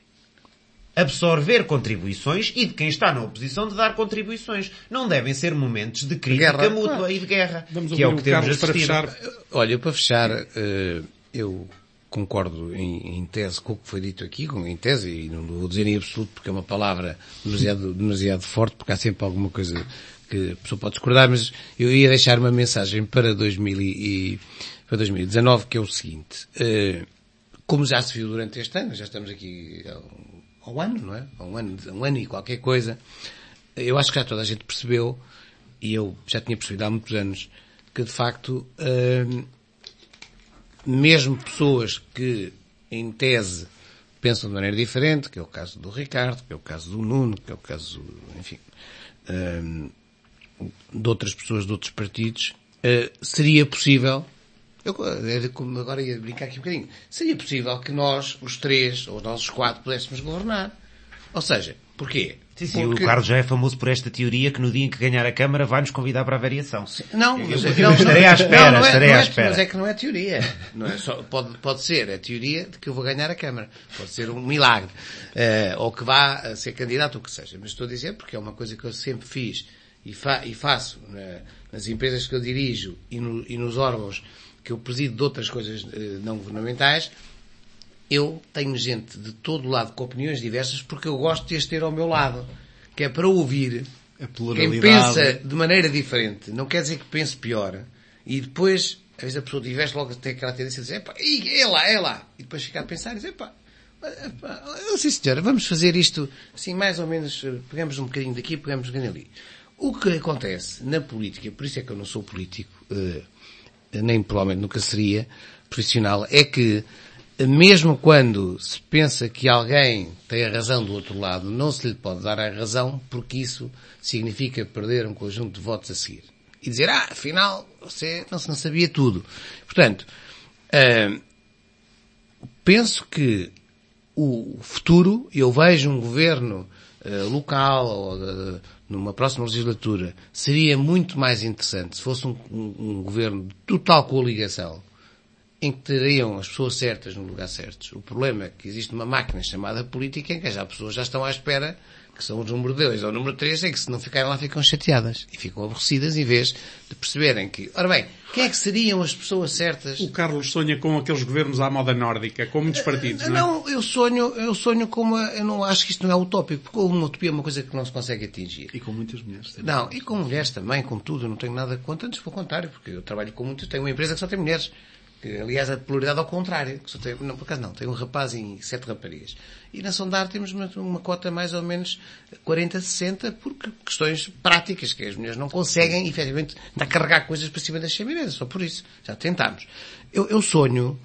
absorver contribuições e de quem está na oposição de dar contribuições. Não devem ser momentos de crítica mútua e de guerra, que é o que temos assistido. Olha, para fechar, eu concordo em tese com o que foi dito aqui, em tese, e não vou dizer em absoluto porque é uma palavra demasiado forte, porque há sempre alguma coisa que a pessoa pode discordar, mas eu ia deixar uma mensagem para 2019, que é o seguinte. Como já se viu durante este ano, já estamos aqui há um ano, não é? Há um ano e qualquer coisa, eu acho que já toda a gente percebeu, e eu já tinha percebido há muitos anos, que de facto, mesmo pessoas que, em tese, pensam de maneira diferente, que é o caso do Ricardo, que é o caso do Nuno, que é o caso, enfim, de outras pessoas de outros partidos, seria possível, agora ia brincar aqui um bocadinho, seria possível que nós, os três, ou nós os quatro, pudéssemos governar. Ou seja, porquê? Sim, porque... O Carlos já é famoso por esta teoria que no dia em que ganhar a Câmara vai-nos convidar para a variação. Não, mas estarei à espera. Mas é que não é teoria. Não é só, pode ser a teoria de que eu vou ganhar a Câmara. Pode ser um milagre. Ou que vá a ser candidato, ou o que seja. Mas estou a dizer porque é uma coisa que eu sempre fiz e faço nas empresas que eu dirijo e nos órgãos que eu presido de outras coisas não governamentais. Eu tenho gente de todo lado com opiniões diversas porque eu gosto de as ter ao meu lado, que é para ouvir quem pensa de maneira diferente. Não quer dizer que pense pior. E depois, às vezes a pessoa diverte logo tem aquela tendência de dizer, é lá. E depois ficar a pensar e dizer, sim senhora, vamos fazer isto assim mais ou menos, pegamos um bocadinho daqui, pegamos um bocadinho ali. O que acontece na política, por isso é que eu não sou político, nem provavelmente nunca seria profissional, é que mesmo quando se pensa que alguém tem a razão do outro lado, não se lhe pode dar a razão, porque isso significa perder um conjunto de votos a seguir. E dizer, afinal, você não sabia tudo. Portanto, penso que o futuro, eu vejo um governo local, ou numa próxima legislatura, seria muito mais interessante se fosse um governo de total coligação, em que teriam as pessoas certas no lugar certo. O problema é que existe uma máquina chamada política em que as pessoas já estão à espera, que são o número 2 ou o número 3, em que se não ficarem lá ficam chateadas e ficam aborrecidas em vez de perceberem que, ora bem, quem é que seriam as pessoas certas? O Carlos sonha com aqueles governos à moda nórdica, com muitos partidos, não é? Não, eu sonho com eu não acho que isto não é utópico, porque uma utopia é uma coisa que não se consegue atingir. E com muitas mulheres também. Não, e com mulheres também, com tudo, eu não tenho nada contra, antes pelo contrário, porque eu trabalho com muitos, tenho uma empresa que só tem mulheres. Aliás, a pluralidade ao contrário. Que só tem, não, por acaso não. Tem um rapaz e 7 raparigas. E na Sondar temos uma cota mais ou menos 40-60 por questões práticas, que as mulheres não conseguem, efetivamente, a carregar coisas para cima da chaminé. Só por isso. Já tentámos. Eu sonho,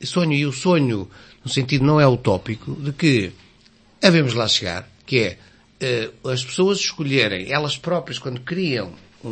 no sentido não é utópico, de que havemos lá chegar, que é as pessoas escolherem, elas próprias, quando criam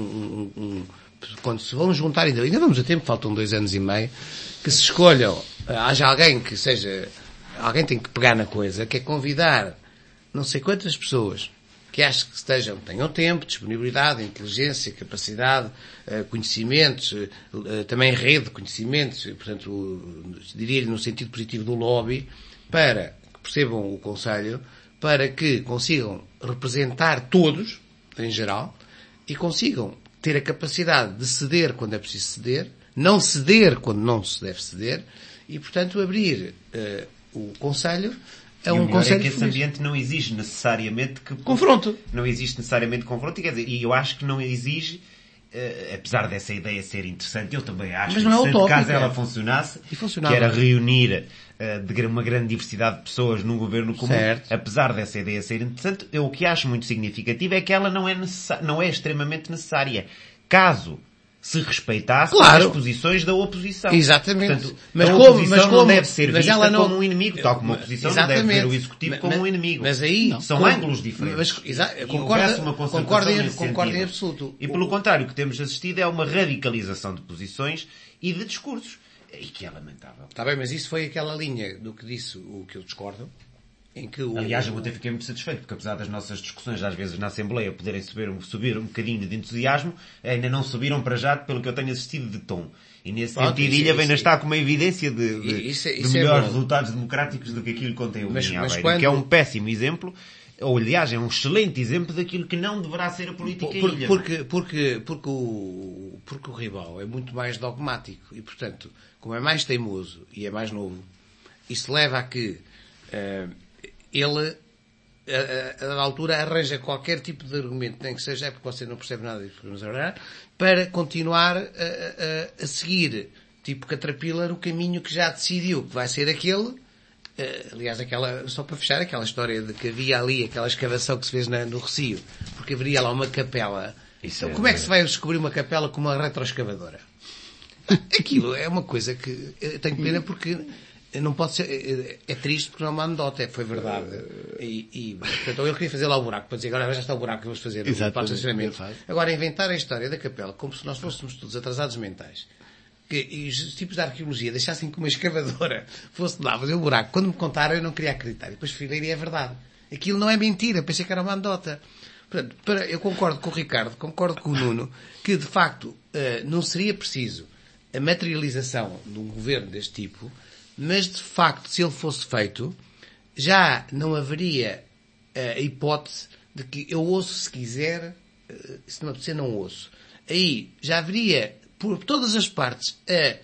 quando se vão juntar, ainda vamos a tempo, faltam 2 anos e meio, que se escolham, haja alguém que seja, alguém tem que pegar na coisa, que é convidar não sei quantas pessoas que acho que tenham tempo, disponibilidade, inteligência, capacidade, conhecimentos, também rede de conhecimentos, portanto, diria-lhe no sentido positivo do lobby, para que percebam o Conselho, para que consigam representar todos, em geral, e consigam ter a capacidade de ceder quando é preciso ceder, não ceder quando não se deve ceder, e, portanto, abrir o Conselho a um Conselho que esse ambiente não exige necessariamente confronto. Não existe necessariamente confronto, quer dizer, e eu acho que não exige, apesar dessa ideia ser interessante, eu também acho mas não é interessante caso ela funcionasse, que era reunir uma grande diversidade de pessoas num governo comum, certo. Apesar dessa ideia ser interessante, eu o que acho muito significativo é que ela não é extremamente necessária. Caso se respeitasse as posições da oposição. Exatamente. Portanto, a oposição não deve ser vista como um inimigo, tal como a oposição não deve ver o executivo como um inimigo. Mas aí... São ângulos diferentes. Concordo em absoluto. E pelo contrário, o que temos assistido é uma radicalização de posições e de discursos. E que é lamentável. Está bem, mas isso foi aquela linha do que disse o que eu discordo. Em que Aliás, eu até fiquei muito satisfeito, porque apesar das nossas discussões, às vezes na Assembleia, poderem subir um bocadinho de entusiasmo, ainda não subiram para já, pelo que eu tenho assistido, de tom. E nesse sentido, Ilha ainda está com uma evidência de melhores resultados democráticos do que aquilo que contém o Vinha Aveiro, que é um péssimo exemplo, ou aliás, é um excelente exemplo daquilo que não deverá ser a política Ilha. Porque o rival é muito mais dogmático e, portanto, como é mais teimoso e é mais novo, isso leva a que ele, a altura, arranja qualquer tipo de argumento, nem que seja, é porque você não percebe nada disso, para continuar a seguir, tipo Caterpillar, o caminho que já decidiu que vai ser aquele. Aliás, só para fechar, aquela história de que havia ali aquela escavação que se fez no Recio, porque haveria lá uma capela. Então, como é que se vai descobrir uma capela com uma retroescavadora? Aquilo é uma coisa que eu tenho pena porque não pode ser, é triste porque não é uma anedota, foi verdade. Portanto, eu queria fazer lá o buraco, para dizer, agora já está o buraco que vamos fazer no estacionamento. Agora, inventar a história da capela como se nós fôssemos todos atrasados mentais. E os tipos de arqueologia deixassem que uma escavadora fosse lá fazer o buraco. Quando me contaram, eu não queria acreditar. E depois fui ler e é verdade. Aquilo não é mentira, pensei que era uma anedota. Portanto, eu concordo com o Ricardo, concordo com o Nuno, que de facto não seria preciso a materialização de um governo deste tipo, mas de facto, se ele fosse feito, já não haveria a hipótese de que eu ouço se quiser, se não apetecer não ouço. Aí já haveria, por todas as partes,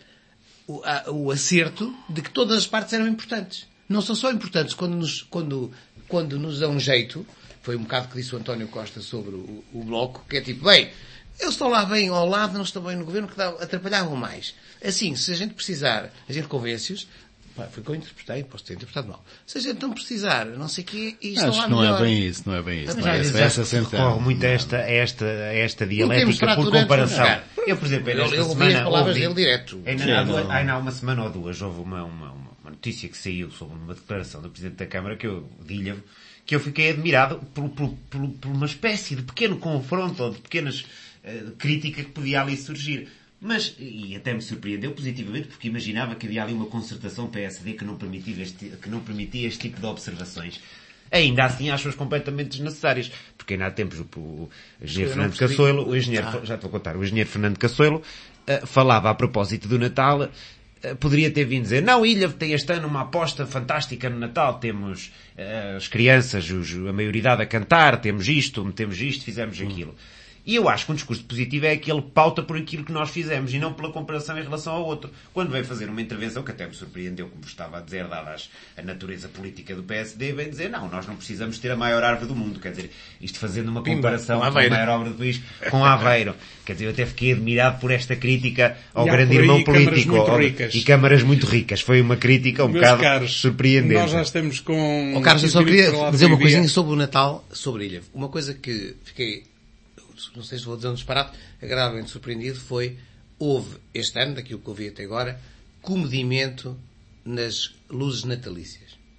o acerto de que todas as partes eram importantes. Não são só importantes quando nos dão um jeito. Foi um bocado que disse o António Costa sobre o Bloco, que é tipo, bem, eles estão lá bem ao lado, não estão bem no governo, que atrapalhavam mais. Assim, se a gente precisar, a gente convence-os. Foi o que eu interpretei, posso ter interpretado mal. Se a gente não precisar, não sei o quê, e estão lá melhor. Não é bem isso. Recorre muito a esta dialética por comparação. Eu, por exemplo, esta semana as palavras dele direto. Há uma semana ou duas houve uma notícia que saiu sobre uma declaração do Presidente da Câmara que eu fiquei admirado por uma espécie de pequeno confronto ou de pequenas crítica que podia ali surgir. Mas, e até me surpreendeu positivamente, porque imaginava que havia ali uma concertação PSD que não permitia este tipo de observações. Ainda assim, acho-as completamente desnecessárias. Porque ainda há tempos o engenheiro Fernando Cassoelo, o engenheiro Fernando Cassoelo, falava a propósito do Natal, poderia ter vindo dizer, não, Ilha tem este ano uma aposta fantástica no Natal, temos as crianças, a maioridade a cantar, temos isto, fizemos aquilo. E eu acho que um discurso positivo é aquele que pauta por aquilo que nós fizemos e não pela comparação em relação ao outro. Quando vem fazer uma intervenção, que até me surpreendeu, como estava a dizer, dada a natureza política do PSD, vem dizer, não, nós não precisamos ter a maior árvore do mundo. Quer dizer, isto fazendo uma comparação com a maior obra do país, com Aveiro. Quer dizer, eu até fiquei admirado por esta crítica ao grande irmão político. E câmaras muito ricas. Foi uma crítica um bocado surpreendente. Nós já estamos com... Carlos, eu só queria dizer uma coisinha sobre o Natal, sobre Ilha. Uma coisa que fiquei... não sei se vou dizer um disparate, agradavelmente surpreendido, houve este ano, daquilo que eu vi até agora, comedimento nas luzes natalícias.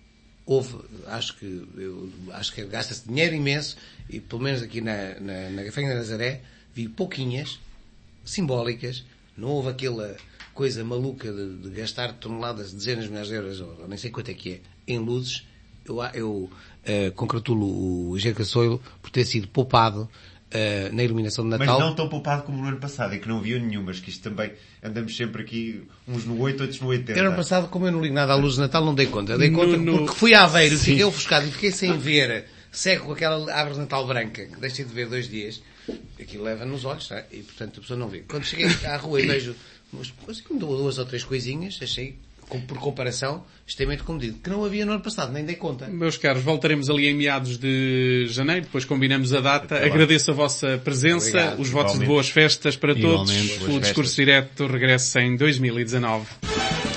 acho que gasta-se dinheiro imenso, e pelo menos aqui na Gafanha da Nazaré, vi pouquinhas, simbólicas, não houve aquela coisa maluca de gastar toneladas, dezenas de milhares de euros, ou nem sei quanto é que é, em luzes. Eu congratulo o Engenheiro Caçoilo por ter sido poupado na iluminação de Natal. Mas não tão poupado como no ano passado, em que não viu nenhumas, que isto também, andamos sempre aqui, uns no 8, outros no 80. No ano passado, como eu não ligo nada à luz de Natal, não dei conta. Dei conta porque fui a Aveiro, fiquei ofuscado e fiquei sem ver, cego com aquela árvore de Natal branca, que deixei de ver 2 dias. Aquilo leva nos olhos, tá? E portanto a pessoa não vê. Quando cheguei à rua e vejo, assim, 2 ou 3 coisinhas, achei, por comparação, extremamente comedido, que não havia no ano passado, nem dei conta. Meus caros, voltaremos ali em meados de janeiro, depois combinamos a data. Agradeço a vossa presença, obrigado. Os votos de boas festas para todos. O Discurso Direto regressa em 2019.